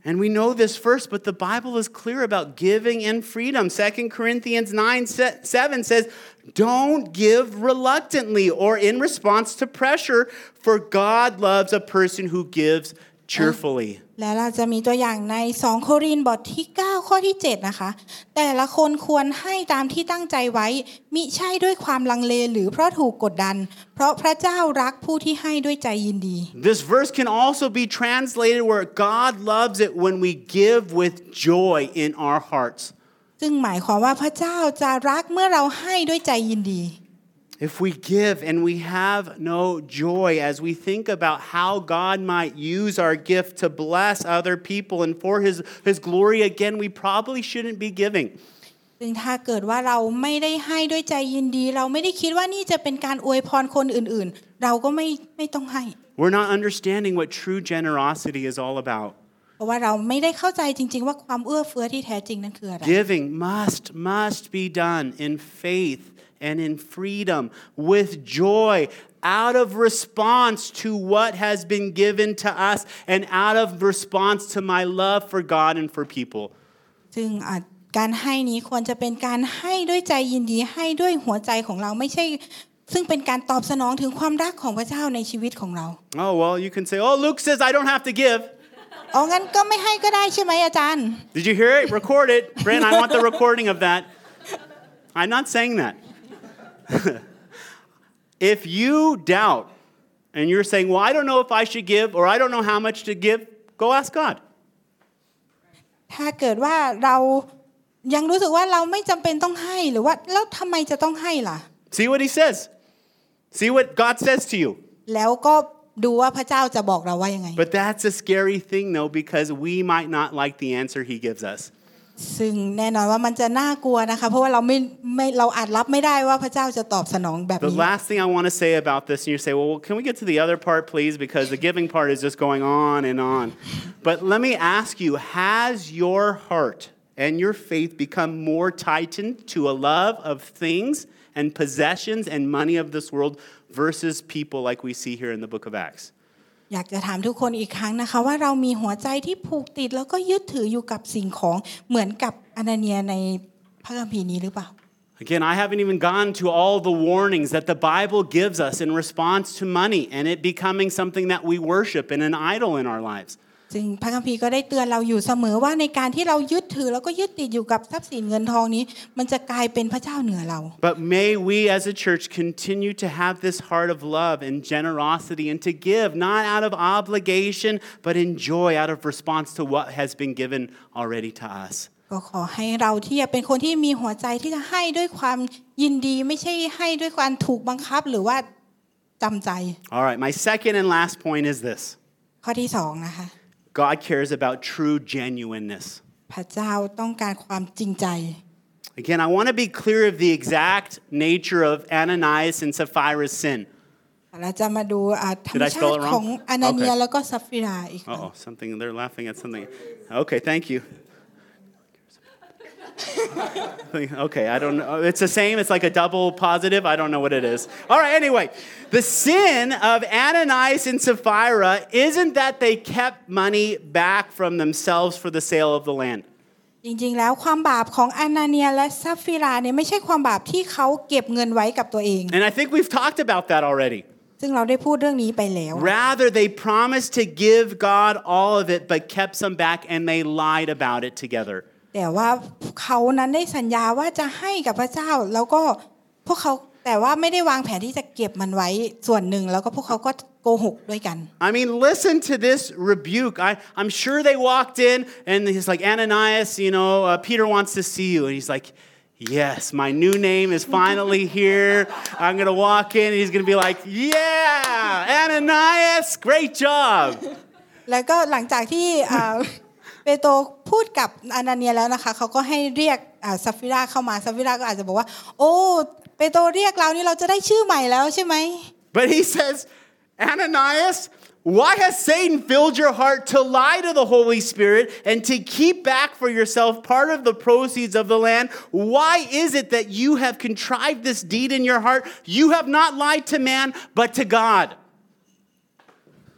[SPEAKER 1] And we know this first, but the Bible is clear about giving and freedom. Second Corinthians nine seven says, don't give reluctantly or in response to pressure, for God loves a person who gives cheerfully.
[SPEAKER 2] และเราจะมีตัวอย่างในสองโครินธ์บทที่เก้าข้อที่เจ็ดนะคะแต่ละคนควรให้ตามที่ตั้งใจไว้มิใช่ด้วยความลังเลหรือเพราะถูกกดดันเพราะพระเจ้ารักผู้ที่ให้ด้วยใจยินดี
[SPEAKER 1] This verse can also be translated where God loves it when we give with joy in our hearts.
[SPEAKER 2] ซึ่งหมายความว่าพระเจ้าจะรักเมื่อเราให้ด้วยใจยินดี
[SPEAKER 1] If we give and we have no joy as we think about how God might use our gift to bless other people and for his, his glory again, we probably shouldn't be giving.
[SPEAKER 2] ซึ่งถ้าเกิดว่าเราไม่ได้ให้ด้วยใจยินดีเราไม่ได้คิดว่านี่จะเป็นการอวยพรคนอื่นๆเราก็ไม่ไม่ต้องให้
[SPEAKER 1] We're not understanding what true generosity is all about.
[SPEAKER 2] เพราะว่าเราไม่ได้เข้าใจจริงๆว่าความเอื้อเฟื้อที่แท้จริงนั้นคืออะไร
[SPEAKER 1] Giving must must be done in faith.And in freedom, with joy, out of response to what has been given to us, and out of response to my love for God and for people.
[SPEAKER 2] ซึ่งการให้นี้ควรจะเป็นการให้ด้วยใจยินดีให้ด้วยหัวใจของเราไม่ใช่ซึ่งเป็นการตอบสนองถึงความรักของพระเจ้าในชีวิตของเรา
[SPEAKER 1] Oh well, you can say, "Oh, Luke says I don't have to give."
[SPEAKER 2] อ๋องั้นก็ไม่ให้ก็ได้ใช่ไหมอาจารย์
[SPEAKER 1] Did you hear it? Record it, Brent. I want the recording of that. I'm not saying that.If you doubt and you're saying, well, I don't know if I should give or I don't know how much to give, go ask God.
[SPEAKER 2] ถ้าเกิดว่าเรายังรู้สึกว่าเราไม่จำเป็นต้องให้หรือว่าแล้วทำไมจะต้องให้ล่ะ
[SPEAKER 1] See what he says. See what God says to you.
[SPEAKER 2] แล้วก็ดูว่าพระเจ้าจะบอกเราว่ายังไง
[SPEAKER 1] But that's a scary thing though because we might not like the answer he gives us.
[SPEAKER 2] ซึ่งแน่นอนว่ามันจะน่ากลัวนะคะเพราะว่าเราไม่ไม่เราอาจรับไม่ได้ว่าพระเจ้าจะตอบสนองแบบนี้
[SPEAKER 1] The last thing I want to say about this and you say well can we get to the other part please because the giving part is just going on and on but let me ask you has your heart and your faith become more tightened to a love of things and possessions and money of this world versus people like we see here in the book of Acts
[SPEAKER 2] อยากจะถามทุกคนอีกครั้งนะคะว่าเรามีหัวใจที่ผูกติดแล้วก็ยึดถืออยู่กับสิ่งของเหมือนกับอนาเนียในพระคัมภีร์นี้หรือเปล่า
[SPEAKER 1] Again, I haven't even gone to all the warnings that the Bible gives us in response to money and it becoming something that we worship and an idol in our lives.
[SPEAKER 2] ซึ่งพระคัมภีร์ก็ได้เตือนเราอยู่เสมอว่าในการที่เรายึดถือแล้วก็ยึดติดอยู่กับทรัพย์สินเงินทองนี้มันจะกลายเป็นพระเจ้าเหนือเรา
[SPEAKER 1] But may we as a church continue to have this heart of love and generosity and to give not out of obligation but in joy out of response to what has been given already to us.
[SPEAKER 2] ก็ขอให้เราที่จะเป็นคนที่มีหัวใจที่จะให้ด้วยความยินดีไม่ใช่ให้ด้วยการถูกบังคับหรือว่าจำใจ
[SPEAKER 1] All right, my second and last point is this.
[SPEAKER 2] ข้อที่สองนะคะ
[SPEAKER 1] God cares about true genuineness.
[SPEAKER 2] พระเจ้าต้องการความจริงใจ
[SPEAKER 1] Again, I want to be clear of the exact nature of Ananias and Sapphira's sin.
[SPEAKER 2] เราจะมาดูธรรมชาติของอนาเนียแล้วก็ซัฟฟิราอีก
[SPEAKER 1] Oh, something they're laughing at something. Okay, thank you. Okay, I don't know. It's the same. It's like a double positive. I don't know what it is. All right, anyway. The sin of Ananias and Sapphira isn't that they kept money back from themselves for the sale of the land.
[SPEAKER 2] จริงๆแล้วความบาปของอานาเนียและซัฟฟิราเนี่ยไม่ใช่ความบาปที่เขาเก็บเงินไว้กับตัวเอง
[SPEAKER 1] And I think we've talked about that already.
[SPEAKER 2] ซึ่งเราได้พูดเรื่องนี้ไปแล้ว
[SPEAKER 1] Rather, they promised to give God all of it, but kept some back and they lied about it together.
[SPEAKER 2] แต่ว่าเขานั้นได้สัญญาว่าจะให้กับพระเจ้าแล้วก็พวกเขาแต่ว่าไม่ได้วางแผนที่จะเก็บมันไว้ส่วนหนึ่งแล้วก็พวกเขาก็โกหกด้วยกัน
[SPEAKER 1] I mean, listen to this rebuke. I, I'm sure they walked in and he's like, Ananias, you know, uh, Peter wants to see you. And he's like, yes, my new name is finally here. I'm going to walk in and he's going to be like, yeah, Ananias, great job.
[SPEAKER 2] แล้วก็หลังจากที่เปโตรพูดกับอานาเนียแล้วนะคะเขาก็ให้เรียกซัฟฟิราเข้ามาซัฟฟิราก็อาจจะบอกว่าโอ้เปโตรเรียกเรานี่เราจะได้ชื่อใหม่แล้วใช่ไหม
[SPEAKER 1] But he says, Ananias, why has Satan filled your heart to lie to the Holy Spirit and to keep back for yourself part of the proceeds of the land? Why is it that you have contrived this deed in your heart? You have not lied to man, but to God.
[SPEAKER 2] แ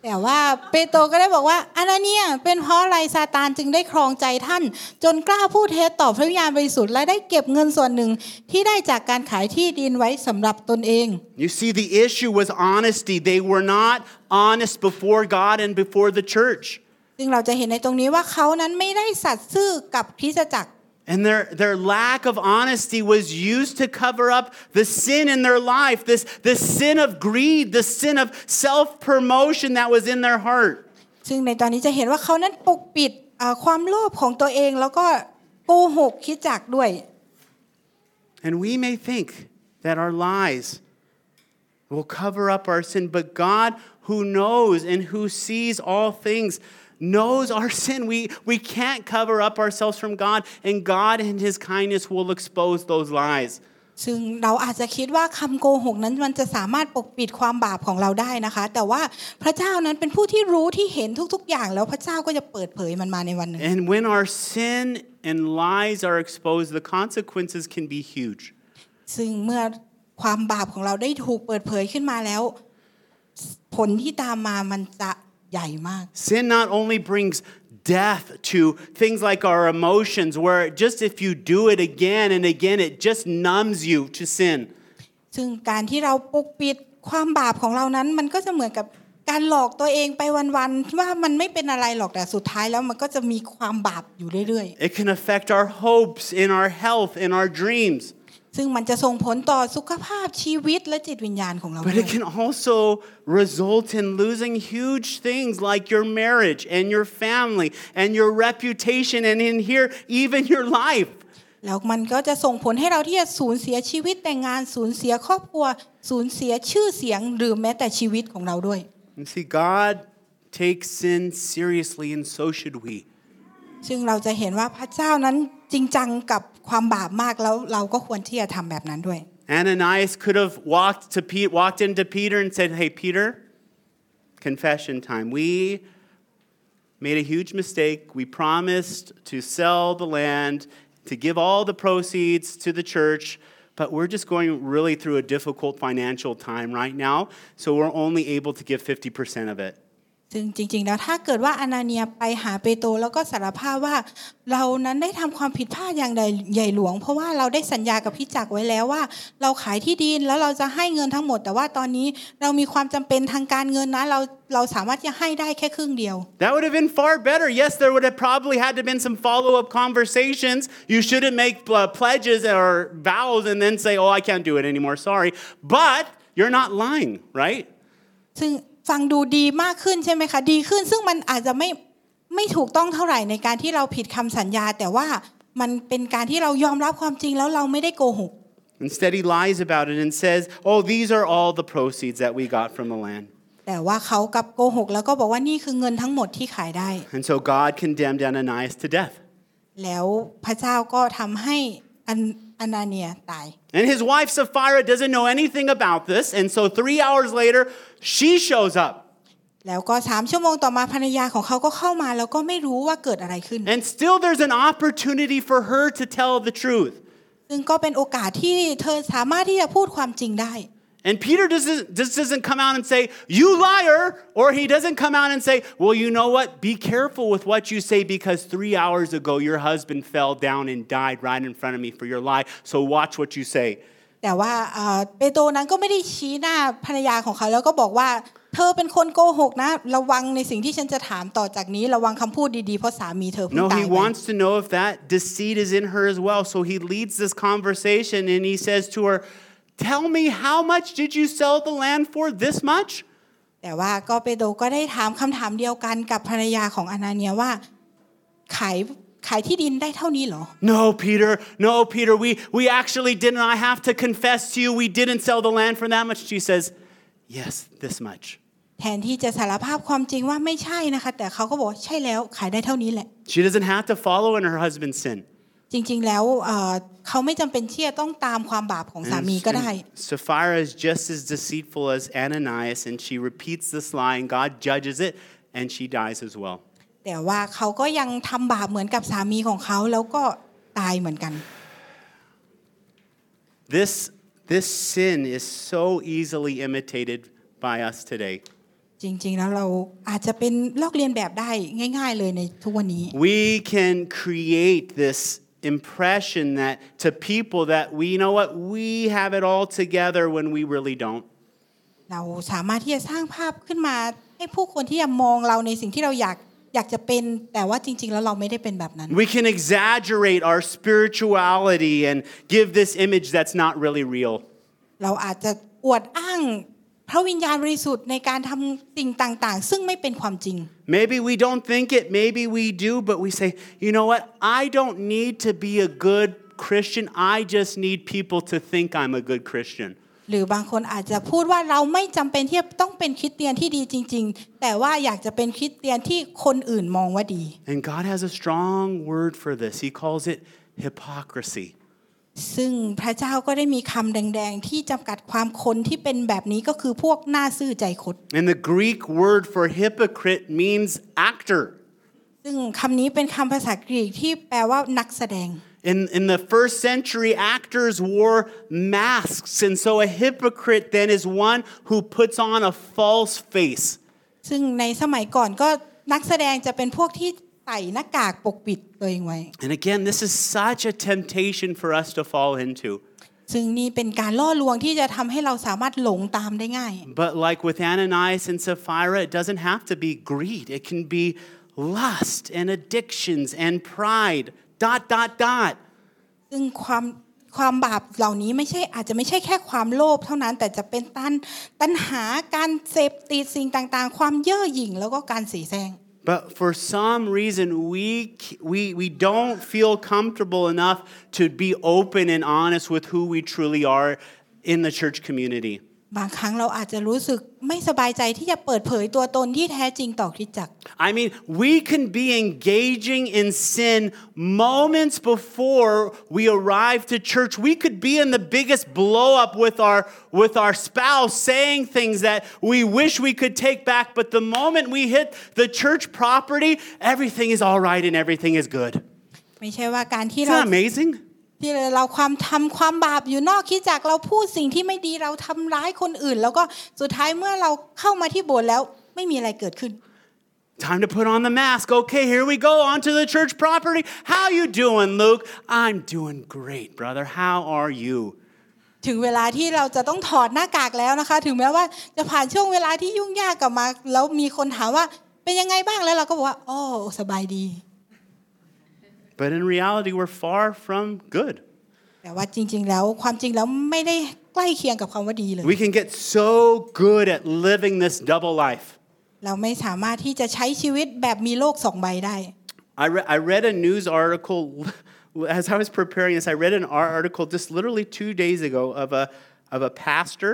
[SPEAKER 2] แต่ว่าเปโตรก็ได้บอกว่าอานาเนียเป็นเพราะอะไรซาตานจึงได้ครองใจท่านจนกล้าพูดเท็จต่อพระวิญญาณบริสุทธิ์และได้เก็บเงินส่วนหนึ่งที่ได้จากการขายที่ดินไว้สำหรับตนเอง
[SPEAKER 1] You see, the issue was honesty. They were not honest before God and before the church.
[SPEAKER 2] ซึ่งเราจะเห็นในตรงนี้ว่าเขานั้นไม่ได้สัตย์ซื่อกับคริสตจักร
[SPEAKER 1] And their, their lack of honesty was used to cover up the sin in their life, this, this sin of greed, the sin of self-promotion that was in their heart.
[SPEAKER 2] ซึ่งในตอนนี้จะเห็นว่าเขานั้นปกปิดความโลภของตัวเองแล้วก็โกหกคริสตจักรด้วย
[SPEAKER 1] And we may think that our lies will cover up our sin, but God, who knows and who sees all things, knows our sin. We, we can't cover up ourselves from God, and God in His kindness will expose those lies.
[SPEAKER 2] ซึ่งเราอาจจะคิดว่าคำโกหกนั้นมันจะสามารถปกปิดความบาปของเราได้นะคะแต่ว่าพระเจ้านั้นเป็นผู้ที่รู้ที่เห็นทุกๆอย่างแล้วพระเจ้าก็จะเปิดเผยมันมาในวันหนึ่ง
[SPEAKER 1] And when our sin and lies are exposed, the consequences can be huge.
[SPEAKER 2] ซึ่งเมื่อความบาปของเราได้ถูกเปิดเผยขึ้นมาแล้วผลที่ตามมามันจะใหญ่มาก
[SPEAKER 1] Sin not only brings death to things like our emotions, where just if you do it again and again, it just numbs you to sin.
[SPEAKER 2] ซึ่งการที่เราปกปิดความบาปของเรานั้นมันก็จะเหมือนกับการหลอกตัวเองไปวันๆว่ามันไม่เป็นอะไรหรอกแต่สุดท้ายแล้วมันก็จะมีความบาปอยู่เรื่อยๆ
[SPEAKER 1] It can affect our hopes, in our health, in our dreams.
[SPEAKER 2] ซึ่งมันจะส่งผลต่อสุขภาพชีวิตและจิตวิญญาณของเรา
[SPEAKER 1] But it can also result in losing huge things like your marriage and your family and your reputation and in here even your life.
[SPEAKER 2] แล้วมันก็จะส่งผลให้เราที่จะสูญเสียชีวิตแต่งงานสูญเสียครอบครัวสูญเสียชื่อเสียงหรือแม้แต่ชีวิตของเราด้วย
[SPEAKER 1] And see, God takes sin seriously, and so should we.
[SPEAKER 2] ซึ่งเราจะเห็นว่าพระเจ้านั้นจริงจังกับความบาปมากแล้วเราก็ควรที่จะทำแบบนั้นด้วย
[SPEAKER 1] Ananias could have walked to Pete, walked into Peter and said, "Hey, Peter, confession time. We made a huge mistake. We promised to sell the land, to give all the proceeds to the church, but we're just going really through a difficult financial time right now, so we're only able to give fifty percent of it."
[SPEAKER 2] ซึ่งจริงๆแล้วถ้าเกิดว่าอานาเนียไปหาเปโตรแล้วก็สารภาพว่าเรานั้นได้ทำความผิดพลาดอย่างใหญ่หลวงเพราะว่าเราได้สัญญากับพี่จักรไว้แล้วว่าเราขายที่ดินแล้วเราจะให้เงินทั้งหมดแต่ว่าตอนนี้เรามีความจำเป็นทางการเงินนะเราเราสามารถจะให้ได้แค่ครึ่งเดียว
[SPEAKER 1] That would have been far better. Yes, there would have probably had to been some follow-up conversations. You shouldn't make uh, pledges or vows and then say, "Oh, I can't do it anymore. Sorry." But you're not lying, right?
[SPEAKER 2] ซึ่งฟังดูดีมากขึ้นใช่ไหมคะดีขึ้นซึ่งมันอาจจะไม่ไม่ถูกต้องเท่าไหร่ในการที่เราผิดคำสัญญาแต่ว่ามันเป็นการที่เรายอมรับความจริงแล้วเราไม่ได้โกหก
[SPEAKER 1] Instead, he lies about it and says, "Oh, these are all the proceeds that we got from the land."
[SPEAKER 2] แต่ว่าเขากลับโกหกแล้วก็บอกว่านี่คือเงินทั้งหมดที่ขายได้
[SPEAKER 1] And so God condemned Ananias to death.
[SPEAKER 2] แล้วพระเจ้าก็ทำให้อานาเนียตาย
[SPEAKER 1] And his wife Sapphira doesn't know anything about this, and so three hours later, she shows up.
[SPEAKER 2] แล้วก็สามชั่วโมงต่อมาภรรยาของเขาก็เข้ามาแล้วก็ไม่รู้ว่าเกิดอะไรขึ้น
[SPEAKER 1] And still there's an opportunity for her to tell the truth.
[SPEAKER 2] ซึ่งก็เป็นโอกาสที่เธอสามารถที่จะพูดความจริงได้
[SPEAKER 1] And Peter doesn't, just doesn't come out and say, "You liar," or he doesn't come out and say, "Well, you know what? Be careful with what you say because three hours ago your husband fell down and died right in front of me for your lie. So watch what you say."
[SPEAKER 2] แต่ว่าเปโตรนั้นก็ไม่ได้ชี้หน้าภรรยาของเขาแล้วก็บอกว่าเธอเป็นคนโกหกนะระวังในสิ่งที่ฉันจะถามต่อจากนี้ระวังคำพูดดีๆเพราะสามีเธอเพิ่ง
[SPEAKER 1] No,
[SPEAKER 2] ตาย
[SPEAKER 1] he
[SPEAKER 2] ไป
[SPEAKER 1] wants to know if that deceit is in her as well. So he leads this conversation and he says to her, "Tell me, how much did you sell the land for? This much?"
[SPEAKER 2] แต่ว่าก็เปโตรก็ได้ถามคำถามเดียวกันกับภรรยาของอานาเนียว่าขายขายที่ดินได้เท่านี้เหรอ
[SPEAKER 1] No, Peter. No, Peter. We we actually didn't. I have to confess to you, we didn't sell the land for that much. She says, "Yes, this much."
[SPEAKER 2] แทนที่จะสารภาพความจริงว่าไม่ใช่นะคะแต่เขาก็บอกใช่แล้วขายได้เท่านี้แหละ
[SPEAKER 1] She doesn't have to follow in her husband's sin.
[SPEAKER 2] จริงๆแล้วเขาไม่จำเป็นที่จะต้องตามความบาปของสามีก็ได้
[SPEAKER 1] Sapphira is just as deceitful as Ananias, and she repeats this lie, and God judges it, and she dies as well.
[SPEAKER 2] แต่ว่าเขาก็ยังทำบาปเหมือนกับสามีของเขาแล้วก็ตายเหมือนกัน
[SPEAKER 1] This this sin is so easily imitated by us today.
[SPEAKER 2] จริงๆแล้วเราอาจจะเป็นลอกเลียนแบบได้ง่ายๆเลยในทุกวันนี้
[SPEAKER 1] We can create this impression that to people that we you know what we have it all together when we really don't.
[SPEAKER 2] เราสามารถที่จะสร้างภาพขึ้นมาให้ผู้คนที่จะมองเราในสิ่งที่เราอยากอยากจะเป็นแต่ว่าจริงๆแล้วเราไม่ได้เป็นแบบนั้น
[SPEAKER 1] We can exaggerate our spirituality and give this image that's not really real.
[SPEAKER 2] เราอาจจะอวดอ้างพระวิญญาณบริสุทธิ์ในการทำสิ่งต่างๆซึ่งไม่เป็นความจริง
[SPEAKER 1] Maybe we don't think it, maybe we do, but we say, you know what? I don't need to be a good Christian. I just need people to think I'm a good Christian.
[SPEAKER 2] หรือบางคนอาจจะพูดว่าเราไม่จำเป็นที่ต้องเป็นคริสเตียนที่ดีจริงๆแต่ว่าอยากจะเป็นคริสเตียนที่คนอื่นมองว่าดี
[SPEAKER 1] And God has a strong word for this. He calls it hypocrisy.
[SPEAKER 2] ซึ่งพระเจ้าก็ได้มีคำแดงๆที่จำกัดความคนที่เป็นแบบนี้ก็คือพวกหน้าซื่อใจคด
[SPEAKER 1] And the Greek word for hypocrite means actor.
[SPEAKER 2] ซึ่งคำนี้เป็นคำภาษากรีกที่แปลว่านักแสดง
[SPEAKER 1] In, in the first century, actors wore masks, and so a hypocrite then is one who puts on a false face.
[SPEAKER 2] ซึ่งในสมัยก่อนก็นักแสดงจะเป็นพวกที่ใส่หน้ากากปกปิดตัวเองไว้
[SPEAKER 1] And again, this is such a temptation for us to fall into.
[SPEAKER 2] ซึ่งนี่เป็นการล่อลวงที่จะทำให้เราสามารถหลงตามได้ง่าย
[SPEAKER 1] But like with Ananias and Sapphira, it doesn't have to be greed. It can be lust and addictions and pride. Dot, dot, dot.
[SPEAKER 2] ซึ่งความความบาปเหล่านี้ไม่ใช่อาจจะไม่ใช่แค่ความโลภเท่านั้นแต่จะเป็นตันตัณหาการเสพติดสิ่งต่างๆความเย่อหยิ่งแล้วก็การเสแสร้ง
[SPEAKER 1] But for some reason, we, we, we don't feel comfortable enough to be open and honest with who we truly are in the church community.
[SPEAKER 2] บางครั้งเราอาจจะรู้สึกไม่สบายใจที่จะเปิดเผยตัวตนที่แท้จริงต่อคริสตจักร
[SPEAKER 1] I mean, we can be engaging in sin moments before we arrive to church. We could be in the biggest blow up with our with our spouse saying things that we wish we could take back, but the moment we hit the church property, everything is all right and everything is good.
[SPEAKER 2] ไม่ใช่ว่าการที่
[SPEAKER 1] Isn't
[SPEAKER 2] เรา
[SPEAKER 1] that amazing?
[SPEAKER 2] ที่เราความทำความบาปอยู่นอกคริสตจักรเราพูดสิ่งที่ไม่ดีเราทำร้ายคนอื่นแล้วก็สุดท้ายเมื่อเราเข้ามาที่โบสถ์แล้วไม่มีอะไรเกิดขึ้น
[SPEAKER 1] Time to put on the mask. Okay, here we go onto the church property. How you doing, Luke? I'm doing great, brother. How are you?
[SPEAKER 2] ถึงเวลาที่เราจะต้องถอดหน้ากากแล้วนะคะถึงแม้ว่าจะผ่านช่วงเวลาที่ยุ่งยากกลับมาแล้วมีคนถามว่าเป็นยังไงบ้างแล้วเราก็บอกว่าโอ้สบายดี
[SPEAKER 1] But in reality, we're far from good.
[SPEAKER 2] แต่ว่าจริงๆแล้วความจริงแล้วไม่ได้ใกล้เคียงกับคำว่าดีเลย
[SPEAKER 1] We can get so good at living this double life.
[SPEAKER 2] เราไม่สามารถที่จะใช้ชีวิตแบบมีโลกสองใบได้
[SPEAKER 1] I, re- I read a news article as I was preparing this. I read an article just literally two days ago of a of a pastor,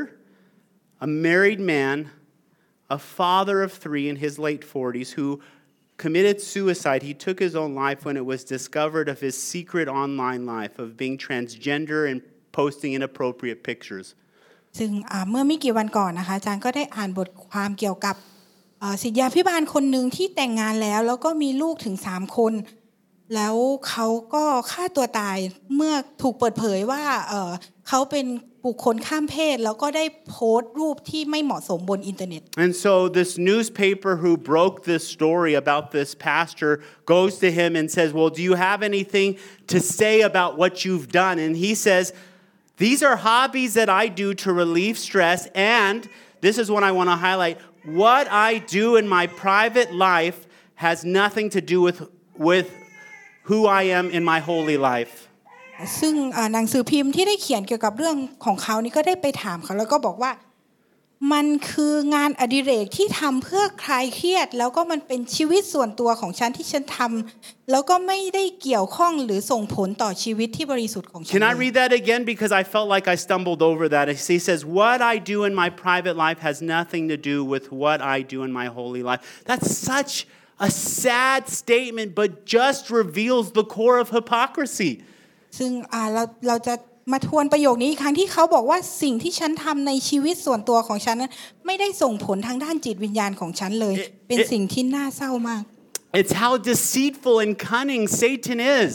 [SPEAKER 1] a married man, a father of three in his late forties who committed suicide. He took his own life when it was discovered of his secret online life of being transgender and posting inappropriate pictures.
[SPEAKER 2] ซึ่งเมื่อไม่กี่วันก่อนนะคะอาจารย์ก็ได้อ่านบทความเกี่ยวกับศิษยาภิบาลคนหนึ่งที่แต่งงานแล้วแล้วก็มีลูกถึงสามคนแล้วเขาก็ฆ่าตัวตายเมื่อถูกเปิดเผยว่า เ, เขาเป็นบุคคลข้ามเพศแล้วก็ได้โพสต์รูปที่ไม่เหมาะสมบนอินเทอร์เน็ต
[SPEAKER 1] And so this newspaper who broke this story about this pastor goes to him and says, well, do you have anything to say about what you've done? And he says, these are hobbies that I do to relieve stress, and this is what I want to highlight. What I do in my private life has nothing to do with, with who I am in my holy life.
[SPEAKER 2] ซึ่งหนังสือพิมพ์ที่ได้เขียนเกี่ยวกับเรื่องของเขานี่ก็ได้ไปถามเขาแล้วก็บอกว่ามันคืองานอดิเรกที่ทำเพื่อคลายเครียดแล้วก็มันเป็นชีวิตส่วนตัวของฉันที่ฉันทำแล้วก็ไม่ได้เกี่ยวข้องหรือส่งผลต่อชีวิตที่บริสุทธิ์ของฉัน
[SPEAKER 1] Can I read that again because I felt like I stumbled over that. He says what I do in my private life has nothing to do with what I do in my holy life. That's such a sad statement but just reveals the core of hypocrisy.
[SPEAKER 2] ซึ่งเราเราจะมาทวนประโยคนี้อีกครั้งที่เขาบอกว่าสิ่งที่ฉันทำในชีวิตส่วนตัวของฉันนั้นไม่ได้ส่งผลทางด้านจิตวิญญาณของฉันเลยเป็นสิ่งที่น่าเศร้ามาก
[SPEAKER 1] It's how deceitful and cunning Satan is.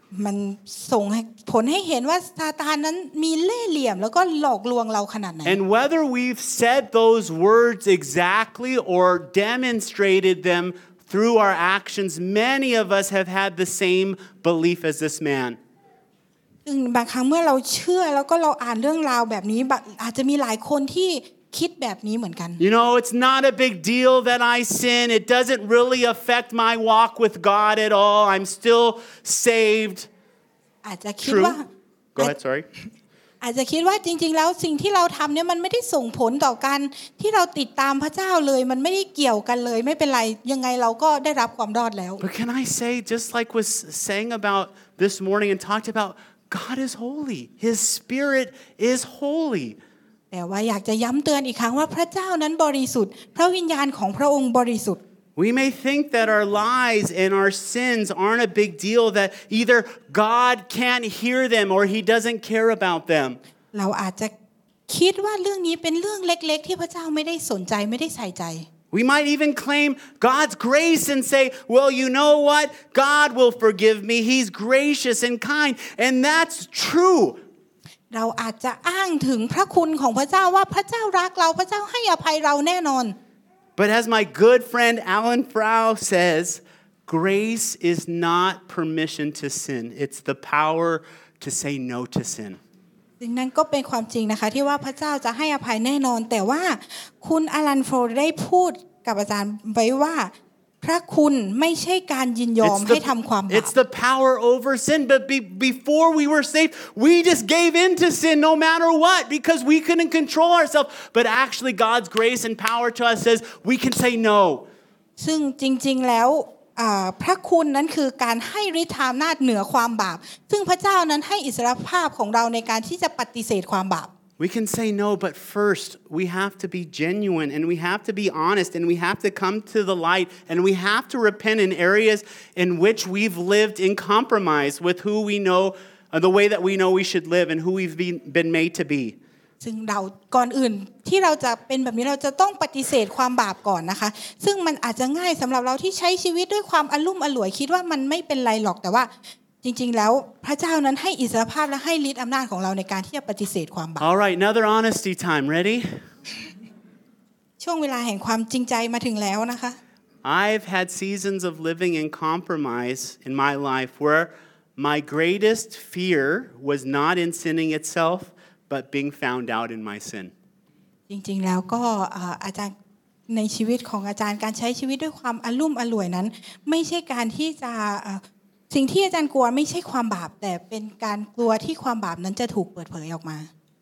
[SPEAKER 2] มันส่งผลให้เห็นว่าซาตานนั้นมีเล่ห์เหลี่ยมแล้วก็หลอกลวงเราขนาดไหน
[SPEAKER 1] And whether we've said those words exactly or demonstrated them through our actions, many of us have had the same belief as this man.
[SPEAKER 2] ซึ่งบางครั้งเมื่อเราเชื่อแล้วก็เราอ่านเรื่องราวแบบนี้อาจจะมีหลายคนที่คิดแบบนี้เหมือนกัน
[SPEAKER 1] You know, it's not a big deal that I sin. It doesn't really affect my walk with God at all. I'm still saved.
[SPEAKER 2] อาจจะคิด
[SPEAKER 1] True.
[SPEAKER 2] ว่า
[SPEAKER 1] Go ahead, sorry.
[SPEAKER 2] อาจจะคิดว่าจริงๆแล้วสิ่งที่เราทำเนี่ยมันไม่ได้ส่งผลต่อการที่เราติดตามพระเจ้าเลยมันไม่ได้เกี่ยวกันเลยไม่เป็นไรยังไงเราก็ได้รับความรอดแล้ว
[SPEAKER 1] But can I say, just like was saying about this morning and talked about, God is holy. His Spirit is holy.
[SPEAKER 2] แต่ว่าอยากจะย้ำเตือนอีกครั้งว่าพระเจ้านั้นบริสุทธิ์พระวิญญาณของพระองค์บริสุทธิ์
[SPEAKER 1] We may think that our lies and our sins aren't a big deal, that either God can't hear them or He doesn't care about them.
[SPEAKER 2] เราอาจจะคิดว่าเรื่องนี้เป็นเรื่องเล็กๆที่พระเจ้าไม่ได้สนใจไม่ได้ใส่ใจ
[SPEAKER 1] We might even claim God's grace and say, well, you know what? God will forgive me. He's gracious and kind. And that's true.
[SPEAKER 2] เราอาจจะอ้างถึงพระคุณของพระเจ้าว่าพระเจ้ารักเราพระเจ้าให้อภัยเราแน่นอน
[SPEAKER 1] But as my good friend Alan Frau says, grace is not permission to sin. It's the power to say no to sin.
[SPEAKER 2] ซึ่งนั่นก็เป็นความจริงนะคะที่ว่าพระเจ้าจะให้อภัยแน่นอนแต่ว่าคุณอลันโฟร์ได้พูดกับอาจารย์ไว้ว่าพระคุณไม่ใช่การยินยอมให้ทำความบาป
[SPEAKER 1] It's the power over sin. But be, before we were saved, we just gave in to sin no matter what because we couldn't control ourselves. But actually God's grace and power to us says we can say no.
[SPEAKER 2] ซึ่งจริงๆแล้วพระคุณนั้นคือการให้ฤทธาอำนาจเหนือความบาปซึ่งพระเจ้านั้นให้อิสรภาพของเราในการที่จะปฏิเสธความบาป
[SPEAKER 1] We can say no, but first we have to be genuine and we have to be honest and we have to come to the light and we have to repent in areas in which we've lived in compromise with who we know, uh, the way that we know we should live and who we've been, been made to be.
[SPEAKER 2] ซึ่งเราก่อนอื่นที่เราจะเป็นแบบนี้เราจะต้องปฏิเสธความบาปก่อนนะคะซึ่งมันอาจจะง่ายสำหรับเราที่ใช้ชีวิตด้วยความอลุ่มอล่วยคิดว่ามันไม่เป็นไรหรอกแต่ว่าจริงๆแล้วพระเจ้านั้นให้อิสรภาพและให้ฤทธิ์อำนาจของเราในการที่จะปฏิเสธความบาป
[SPEAKER 1] All right, another honesty time. Ready?
[SPEAKER 2] ช่วงเวลาแห่งความจริงใจมาถึงแล้วนะคะ
[SPEAKER 1] I've had seasons of living in compromise in my life where my greatest fear was not in sinning itself, but being found out in my sin.
[SPEAKER 2] จริงๆแล้วก็อาจารย์ในชีวิตของอาจารย์การใช้ชีวิตด้วยความอลุ่มอล่วยนั้นไม่ใช่การที่จะสิ่งที่อาจารย์กลัวไม่ใช่ความบาปแต่เป็นการกลัวที่ความบาปนั้นจะถูกเปิดเผยออกมา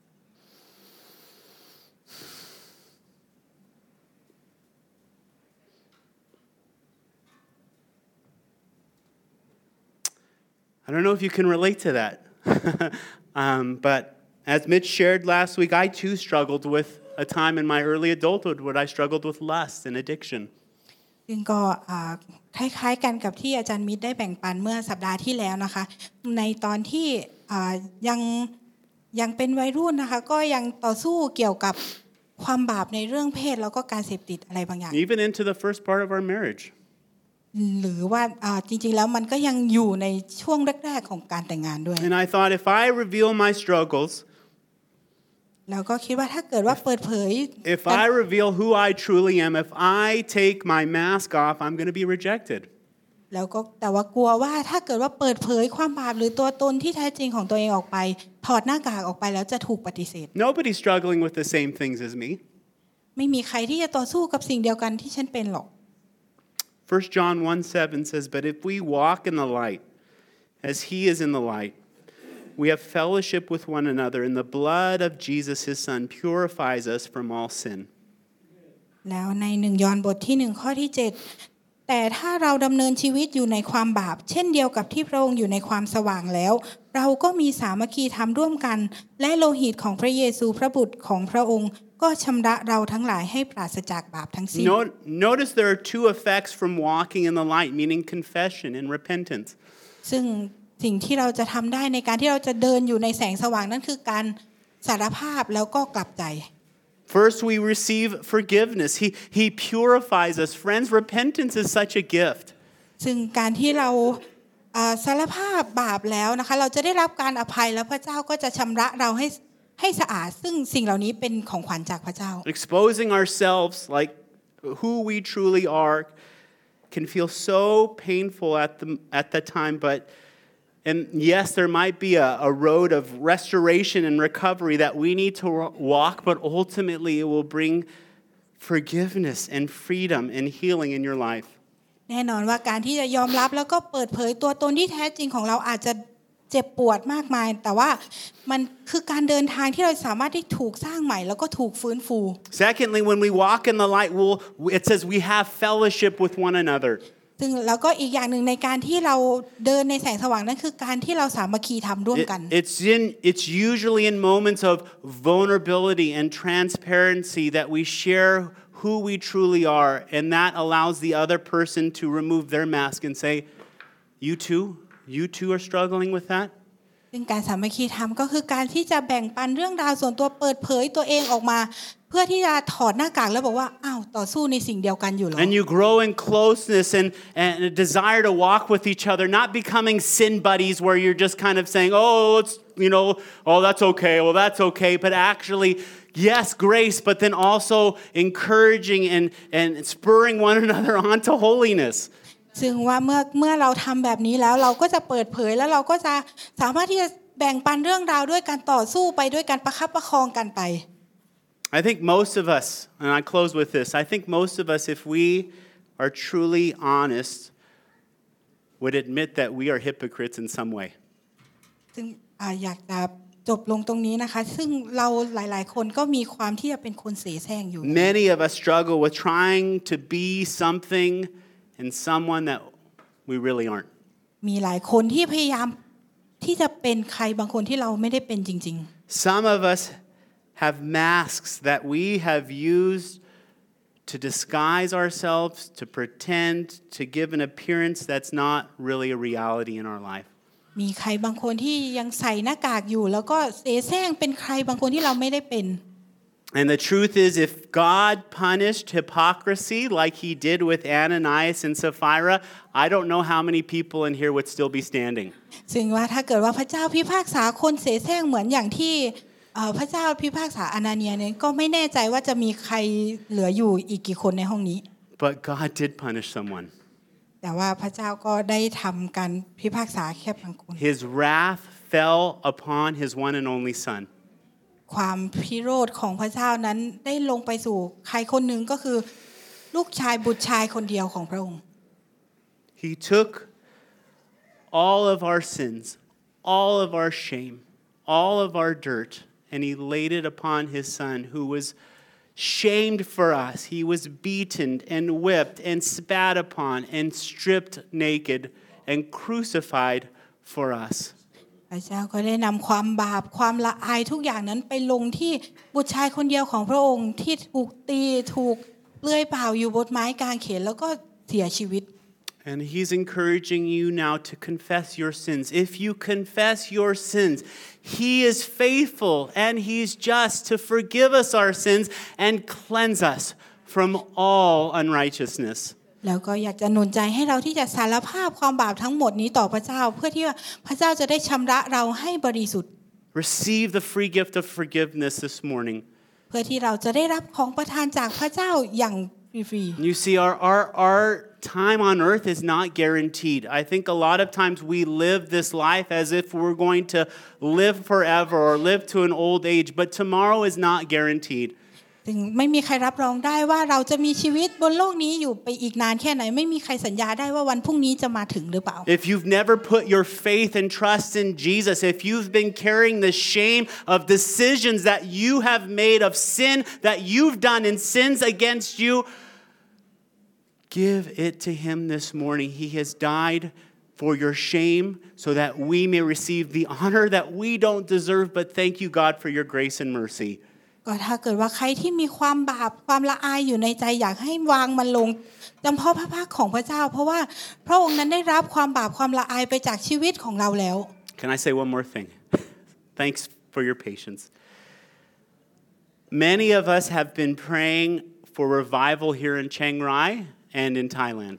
[SPEAKER 1] I don't know if you can relate to that. um, but as Mitch shared last week, I too struggled with a time in my early adulthood where I struggled with lust and addiction.
[SPEAKER 2] ซึ่งก็คล้ายๆกันกับที่อาจารย์มิตรได้แบ่งปันเมื่อสัปดาห์ที่แล้วนะคะในตอนที่ยังยังเป็นวัยรุ่นนะคะก็ยังต่อสู้เกี่ยวกับความบาปในเรื่องเพศแล้วก็การเสพติดอะไรบางอย่าง
[SPEAKER 1] Even into the first part of our marriage.
[SPEAKER 2] หรือว่าจริงๆแล้วมันก็ยังอยู่ในช่วงแรกๆของการแต่งงานด้วย
[SPEAKER 1] And I thought if I reveal my struggles,
[SPEAKER 2] แล้วก็คิดว่าถ้าเกิดว่าเปิดเผย
[SPEAKER 1] if I reveal who I truly am, if I take my mask off, I'm going to be rejected.
[SPEAKER 2] แล้วก็แต่ว่ากลัวว่าถ้าเกิดว่าเปิดเผยความบาปหรือตัวตนที่แท้จริงของตัวเองออกไปถอดหน้ากากออกไปแล้วจะถูกปฏิเสธ
[SPEAKER 1] Nobody's struggling with the same things as me.
[SPEAKER 2] ไม่มีใครที่จะต่อสู้กับสิ่งเดียวกันที่ฉันเป็นหรอก
[SPEAKER 1] First John one seven says, "But if we walk in the light, as He is in the light, we have fellowship with one another, and the blood of Jesus, His Son, purifies us from all sin."
[SPEAKER 2] แล้วในหนึ่งยอห์นบทที่หนึ่งข้อที่เจ็ดแต่ถ้าเราดำเนินชีวิตอยู่ในความบาปเช่นเดียวกับที่พระองค์อยู่ในความสว่างแล้วเราก็มีสามัคคีธรรมร่วมกันและโลหิตของพระเยซูพระบุตรของพระองค์ก็ชำระเราทั้งหลายให้ปราศจากบาปทั้งสิ้น
[SPEAKER 1] Notice there are two effects from walking in the light, meaning confession and repentance.
[SPEAKER 2] ซึ่งสิ่งที่เราจะทำได้ในการที่เราจะเดินอยู่ในแสงสว่างนั่นคือการสารภาพแล้วก็กลับใจ
[SPEAKER 1] First, we receive forgiveness. He, he purifies us. Friends, repentance is such a gift.
[SPEAKER 2] ซึ่งการที่เราอ่าสารภาพบาปแล้วนะคะเราจะได้รับการอภัยแล้วพระเจ้าก็จะชำระเราให้ให้สะอาดซึ่งสิ่งเหล่านี้เป็นของขวัญจากพระเจ้า
[SPEAKER 1] Exposing ourselves like who we truly are can feel so painful at the at the time, but and yes, there might be a, a road of restoration and recovery that we need to walk, but ultimately it will bring forgiveness and freedom and healing in your life.
[SPEAKER 2] แน่นอนว่าการที่จะยอมรับแล้วก็เปิดเผยตัวตนที่แท้จริงของเราอาจจะเจ็บปวดมากมายแต่ว่ามันคือการเดินทางที่เราสามารถที่ถูกสร้างใหม่แล้วก็ถูกฟื้นฟู
[SPEAKER 1] Secondly, when we walk in the light, we'll, it says we have fellowship with one another.
[SPEAKER 2] ซึ่งแล้วก็อีกอย่างหนึ่งในการที่เราเดินในแสงสว่างนั่นคือการที่เราสามัคคีทำร่วมกัน
[SPEAKER 1] It, it's in it's usually in moments of vulnerability and transparency that we share who we truly are, and that allows the other person to remove their mask and say, "You too, you too are struggling with that."
[SPEAKER 2] ซึ่งการสามัคคีธรรมก็คือการที่จะแบ่งปันเรื่องราวส่วนตัวเปิดเผยตัวเองออกมาเพื่อที่จะถอดหน้ากากแล้วบอกว่าอ้าวต่อสู้ในสิ่งเดียวกันอยู่หรอ
[SPEAKER 1] And you grow in closeness and, and a desire to walk with each other, not becoming sin buddies where you're just kind of saying, "Oh, it's, you know, oh, that's okay. Well, that's okay." But actually, yes, grace, but then also encouraging and, and spurring one another on to holiness.
[SPEAKER 2] ซึ่งว่าเมื่อเมื่อเราทำแบบนี้แล้วเราก็จะเปิดเผยแล้วเราก็จะสามารถที่จะแบ่งปันเรื่องราวด้วยการต่อสู้ไปด้วยการประคับประคองกันไป
[SPEAKER 1] I think most of us, and I close with this, I think most of us, if we are truly honest, would admit that we are hypocrites in some way.
[SPEAKER 2] ซึ่งอยากจะจบลงตรงนี้นะคะซึ่งเราหลายๆคนก็มีความที่จะเป็นคนเสแสร้งอยู่
[SPEAKER 1] Many of us struggle with trying to be something and someone that we really aren't.
[SPEAKER 2] มีหลายคนที่พยายามที่จะเป็นใครบางคนที่เราไม่ได้เป็นจริง
[SPEAKER 1] Some of us have masks that we have used to disguise ourselves, to pretend, to give an appearance that's not really a reality in our life.
[SPEAKER 2] ๆมีใครบางคนที่ยังใส่หน้ากากอยู่แล้วก็เสแสร้งเป็นใครบางคนที่เราไม่ได้เป็น
[SPEAKER 1] And the truth is, if God punished hypocrisy like he did with Ananias and Sapphira, I don't know how many people in here would still be standing.
[SPEAKER 2] ซึ่งว่าถ้าเกิดว่าพระเจ้าพิพากษาคนเสแสร้งเหมือนอย่างที่พระเจ้าพิพากษาอานาเนียเนี่ยก็ไม่แน่ใจว่าจะมีใครเหลืออยู่อีกกี่คนในห้องนี้
[SPEAKER 1] But God did punish someone.
[SPEAKER 2] แต่ว่าพระเจ้าก็ได้ทำการพิพากษาแค่บางคน
[SPEAKER 1] His wrath fell upon his one and only son.
[SPEAKER 2] ความพิโรธของพระเจ้านั้นได้ลงไปสู่ใครคนหนึ่งก็คือลูกชายบุตรชายคนเดียวของพระองค์
[SPEAKER 1] He took all of our sins, all of our shame, all of our dirt, and he laid it upon his son who was shamed for us. He was beaten and whipped and spat upon and stripped naked and crucified for us.
[SPEAKER 2] พระเจ้าก็ได้นำความบาปความละอายทุกอย่างนั้นไปลงที่บุตรชายคนเดียวของพระองค์ที่ถูกตีถูกเปลือยเปล่าอยู่บนไม้กางเขนแล้วก็เสียชีวิต
[SPEAKER 1] And he's encouraging you now to confess your sins. If you confess your sins, he is faithful and he's just to forgive us our sins and cleanse us from all unrighteousness.
[SPEAKER 2] แล้วก็อยากจะหนุนใจให้เราที่จะสารภาพความบาปทั้งหมดนี้ต่อพระเจ้าเพื่อที่ว่าพระเจ้าจะได้ชำระเราให้บริสุทธิ์
[SPEAKER 1] Receive the free gift of forgiveness this morning.
[SPEAKER 2] เพื่อที่เราจะได้รับของประทานจากพระเจ้าอย่างฟรี
[SPEAKER 1] You see, our, our, our time on earth is not guaranteed. I think a lot of times we live this life as if we're going to live forever or live to an old age, but tomorrow is not guaranteed.
[SPEAKER 2] ๆถึงไม่มีใครรับรองได้ว่าเราจะมีชีวิตบนโลกนี้อยู่ไปอีกนานแค่ไหนไม่มีใครสัญญาได้ว่าวันพรุ่งนี้จะมาถึงหรือเปล่า
[SPEAKER 1] If you've never put your faith and trust in Jesus, if you've been carrying the shame of decisions that you have made, of sin that you've done and sins against you, give it to him this morning. He has died for your shame so that we may receive the honor that we don't deserve, but thank you, God, for your grace and mercy.
[SPEAKER 2] ก็ถ้าเกิดว่าใครที่มีความบาปความละอายอยู่ในใจอยากให้วางมันลงจำเพาะพระพักของพระเจ้าเพราะว่าพระองค์นั้นได้รับความบาปความละอายไปจากชีวิตของเราแล้ว
[SPEAKER 1] Can I say one more thing? Thanks for your patience. Many of us have been praying for revival here in Chiang Rai and in Thailand.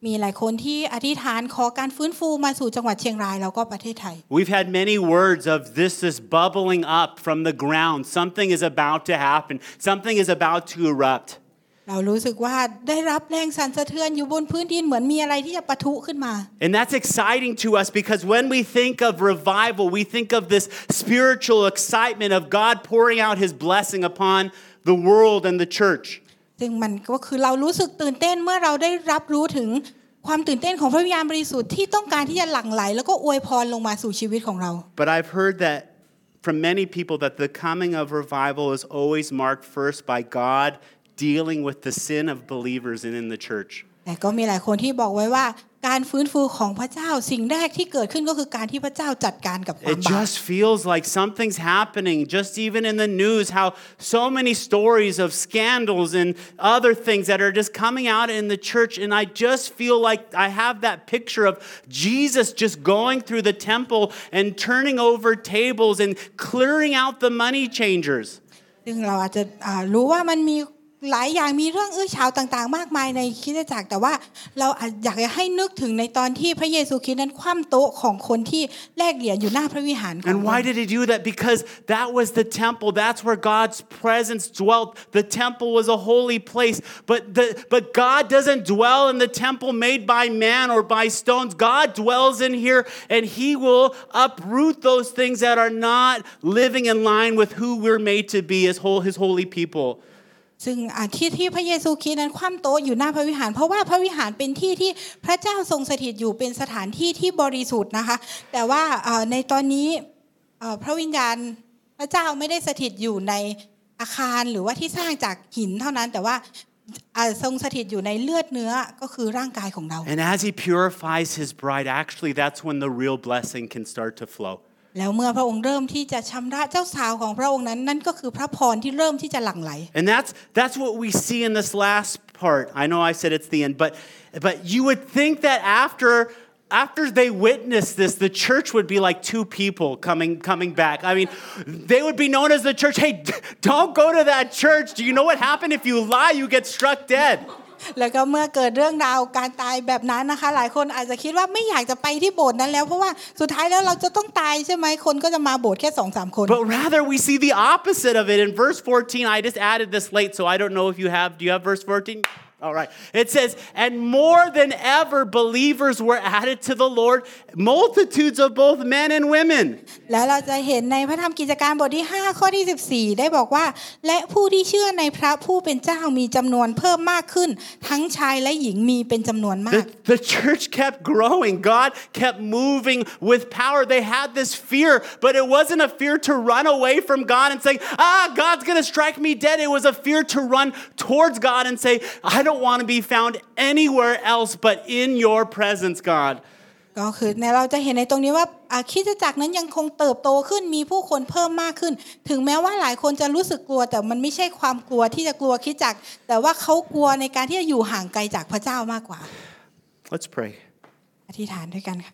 [SPEAKER 2] มีหลายคนที่อธิษฐานขอการฟื้นฟูมาสู่จังหวัดเชียงรายแล้วก็ประเทศไทย
[SPEAKER 1] We've had many words of this is bubbling up from the ground. Something is about to happen. Something is about to erupt.
[SPEAKER 2] เรารู้สึกว่าได้รับแรงสั่นสะเทือนอยู่บนพื้นดินเหมือนมีอะไรที่จะปะทุขึ้นมา
[SPEAKER 1] And that's exciting to us because when we think of revival, we think of this spiritual excitement of God pouring out his blessing upon the world and the church.
[SPEAKER 2] ซึ่งมันก็คือเรารู้สึกตื่นเต้นเมื่อเราได้รับรู้ถึงความตื่นเต้นของพระวิญญาณบริสุทธิ์ที่ต้องการที่จะหลั่งไหลแล้วก็อวยพรลงมาสู่ชีวิตของเรา
[SPEAKER 1] But I've heard that from many people that the coming of revival is always marked first by God dealing with the sin of believers and in the church.
[SPEAKER 2] แต่ก็มีหลายคนที่บอกไว้ว่าการฟื้นฟูของพระเจ้าสิ่งแรกที่เกิดขึ้นก็คือการที่พระเจ้าจัดการกับความ
[SPEAKER 1] It
[SPEAKER 2] บาป
[SPEAKER 1] just feels like something's happening, just even in the news, how so many stories of scandals and other things that are just coming out in the church. And I just feel like I have that picture of Jesus just going through the temple and turning over tables and clearing out the money changers.
[SPEAKER 2] ซึ่งเราอาจจะรู้ว่ามันมีหลายอย่างมีเรื่องอื้อฉาวต่างๆมากมายในคริสตจักรแต่ว่าเราอยากให้นึกถึงในตอนที่พระเยซูคริสต์นั้นคว่ำโต๊ะของคนที่แลกเหรียญอยู่หน้าพระวิหารของ
[SPEAKER 1] And why did he do that? Because that was the temple. That's where God's presence dwelt. The temple was a holy place. But the but God doesn't dwell in the temple made by man or by stones. God dwells in here and he will uproot those things that are not living in line with who we're made to be as whole his holy people.
[SPEAKER 2] ซึ่งที่ที่พระเยซูคริสต์นั้นคว่ำโต๊ะอยู่หน้าพระวิหารเพราะว่าพระวิหารเป็นที่ที่พระเจ้าทรงสถิตอยู่เป็นสถานที่ที่บริสุทธิ์นะคะแต่ว่าในตอนนี้พระวิญญาณพระเจ้าไม่ได้สถิตอยู่ในอาคารหรือว่าที่สร้างจากหินเท่านั้นแต่ว่าทรงสถิตอยู่ในเลือดเนื้อก็คือร่างกายของเรา
[SPEAKER 1] And as he purifies his bride, actually that's when the real blessing can start to flow.
[SPEAKER 2] แล้วเมื่อพระองค์เริ่มที่จะชำระเจ้าสาวของพระองค์นั้นนั่นก็คือพระพรที่เริ่มที่จะหลั่งไหล
[SPEAKER 1] And that's that's what we see in this last part. I know I said it's the end, but but you would think that after after they witnessed this, the church would be like two people coming coming back. I mean, they would be known as the church. Hey, don't go to that church. Do you know what happened? If you lie, you get struck dead.
[SPEAKER 2] แล้วก็เมื่อเกิดเรื่องราวการตายแบบนั้นนะคะหลายคนอาจจะคิดว่าไม่อยากจะไปที่โบสถ์นั้นแล้วเพราะว่าสุดท้ายแล้วเราจะต้องตายใช่ไหมคนก็จะมาโบสถ์แค่ สองสาม คน
[SPEAKER 1] But rather we see the opposite of it in verse fourteen. I just added this late so I don't know if you have do you have verse fourteen? All right. It says, and more than ever believers were added to the Lord, multitudes of both men and women.
[SPEAKER 2] แล้วเราจะเห็นในพระธรรมกิจการบทที่ห้าข้อที่สิบสี่ได้บอกว่าและผู้ที่เชื่อในพระผู้เป็นเจ้ามีจำนวนเพิ่มมากขึ้นทั้งชายและหญิงมีเป็นจำนวนมาก
[SPEAKER 1] The, the church kept growing. God kept moving with power. They had this fear, but it wasn't a fear to run away from God and say, ah, God's going to strike me dead. It was a fear to run towards God and say, I don't want to be found anywhere else but in your presence, God.
[SPEAKER 2] ก็คือเราจะเห็นในตรงนี้ว่าคริสตจักรนั้นยังคงเติบโตขึ้นมีผู้คนเพิ่มมากขึ้นถึงแม้ว่าหลายคนจะรู้สึกกลัวแต่มันไม่ใช่ความกลัวที่จะกลัวคริสตจักรแต่ว่าเขากลัวในการที่จะอยู่ห่างไกลจากพระเจ้ามากกว่า
[SPEAKER 1] Let's pray.
[SPEAKER 2] อธิษฐานด้วยกันค่ะ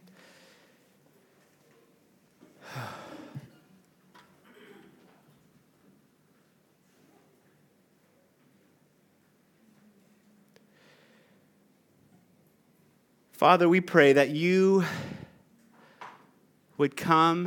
[SPEAKER 1] Father, we pray that you would come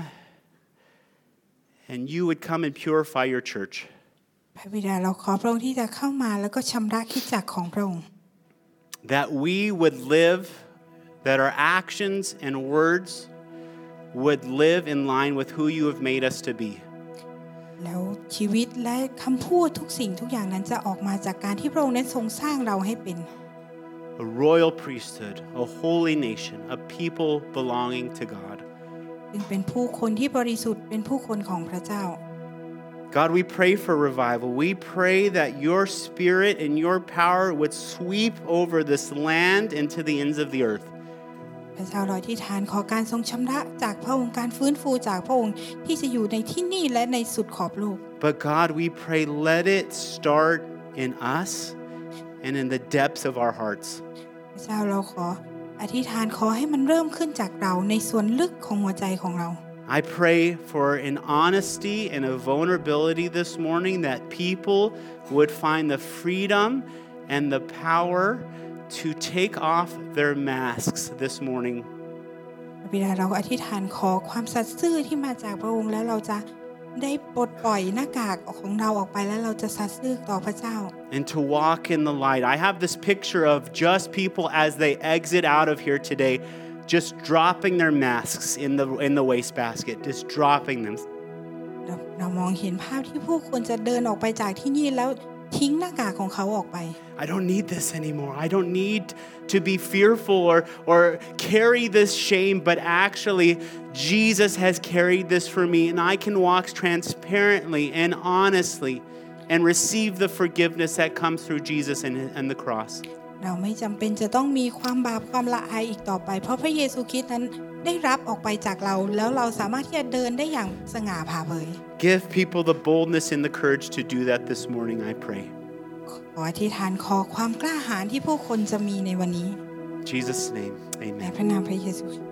[SPEAKER 1] and you would come and purify your church.
[SPEAKER 2] พระบิดาเราขอพระองค์ที่จะเข้ามาแล้วก็ชำระคริสตจักรของพระองค์
[SPEAKER 1] That we would live, that our actions and words would live in line with who you have made us to be.
[SPEAKER 2] แล้วชีวิตและคำพูดทุกสิ่งทุกอย่างนั้นจะออกมาจากการที่พระองค์นั้นทรงสร้างเราให้เป็น
[SPEAKER 1] A royal priesthood, a holy nation, a people belonging to God.
[SPEAKER 2] เป็นผู้คนที่บริสุทธิ์เป็นผู้คนของพระเจ้า
[SPEAKER 1] God, we pray for revival. We pray that your spirit and your power would sweep over this land into the ends of the earth.
[SPEAKER 2] พระเจ้าเราอธิษฐานขอการทรงชำระจากพระองค์การฟื้นฟูจากพระองค์ที่จะอยู่ในที่นี่และในสุดขอบโลก
[SPEAKER 1] But God, we pray, let it start in us.And in the depths of our hearts.
[SPEAKER 2] พระเจ้าเราขออธิษฐานขอให้มันเริ่มขึ้นจากเราในส่วนลึกของหัวใจของเรา
[SPEAKER 1] I pray for an honesty and a vulnerability this morning that people would find the freedom and the power to take off their masks this morning.
[SPEAKER 2] บิดาเราอธิษฐานขอความสัตย์ซื่อที่มาจากพระองค์แล้วเราจะได้ปลดปล่อยหน้ากากของเราออกไปแล้วเราจะสัตย์ซื่อต่อพระเจ้า
[SPEAKER 1] And to walk in the light. I have this picture of just people as they exit out of here today, just dropping their masks in the in the wastebasket, just dropping them.
[SPEAKER 2] เราเรามองเห็นภาพที่ผู้คนจะเดินออกไปจากที่นี่แล้วทิ้งหน้ากากของเขาออกไป
[SPEAKER 1] I don't need this anymore. I don't need to be fearful or or carry this shame, but actually Jesus has carried this for me and I can walk transparently and honestly and receive the forgiveness that comes through Jesus and, and the cross.
[SPEAKER 2] เราไม่จำเป็นจะต้องมีความบาปความละอายอีกต่อไปเพราะพระเยซูคริสต์นั้นได้รับออกไปจากเราแล้วเราสามารถที่จะเดินได้อย่างสง่าผ่าเผย
[SPEAKER 1] Give people the boldness and the courage to do that this morning, I pray.
[SPEAKER 2] ขออธิษฐานขอความกล้าหาญที่ผู้คนจะมีในวันนี้
[SPEAKER 1] In Jesus' name,
[SPEAKER 2] ใน
[SPEAKER 1] amen.
[SPEAKER 2] พระนามพระเยซูคริสต์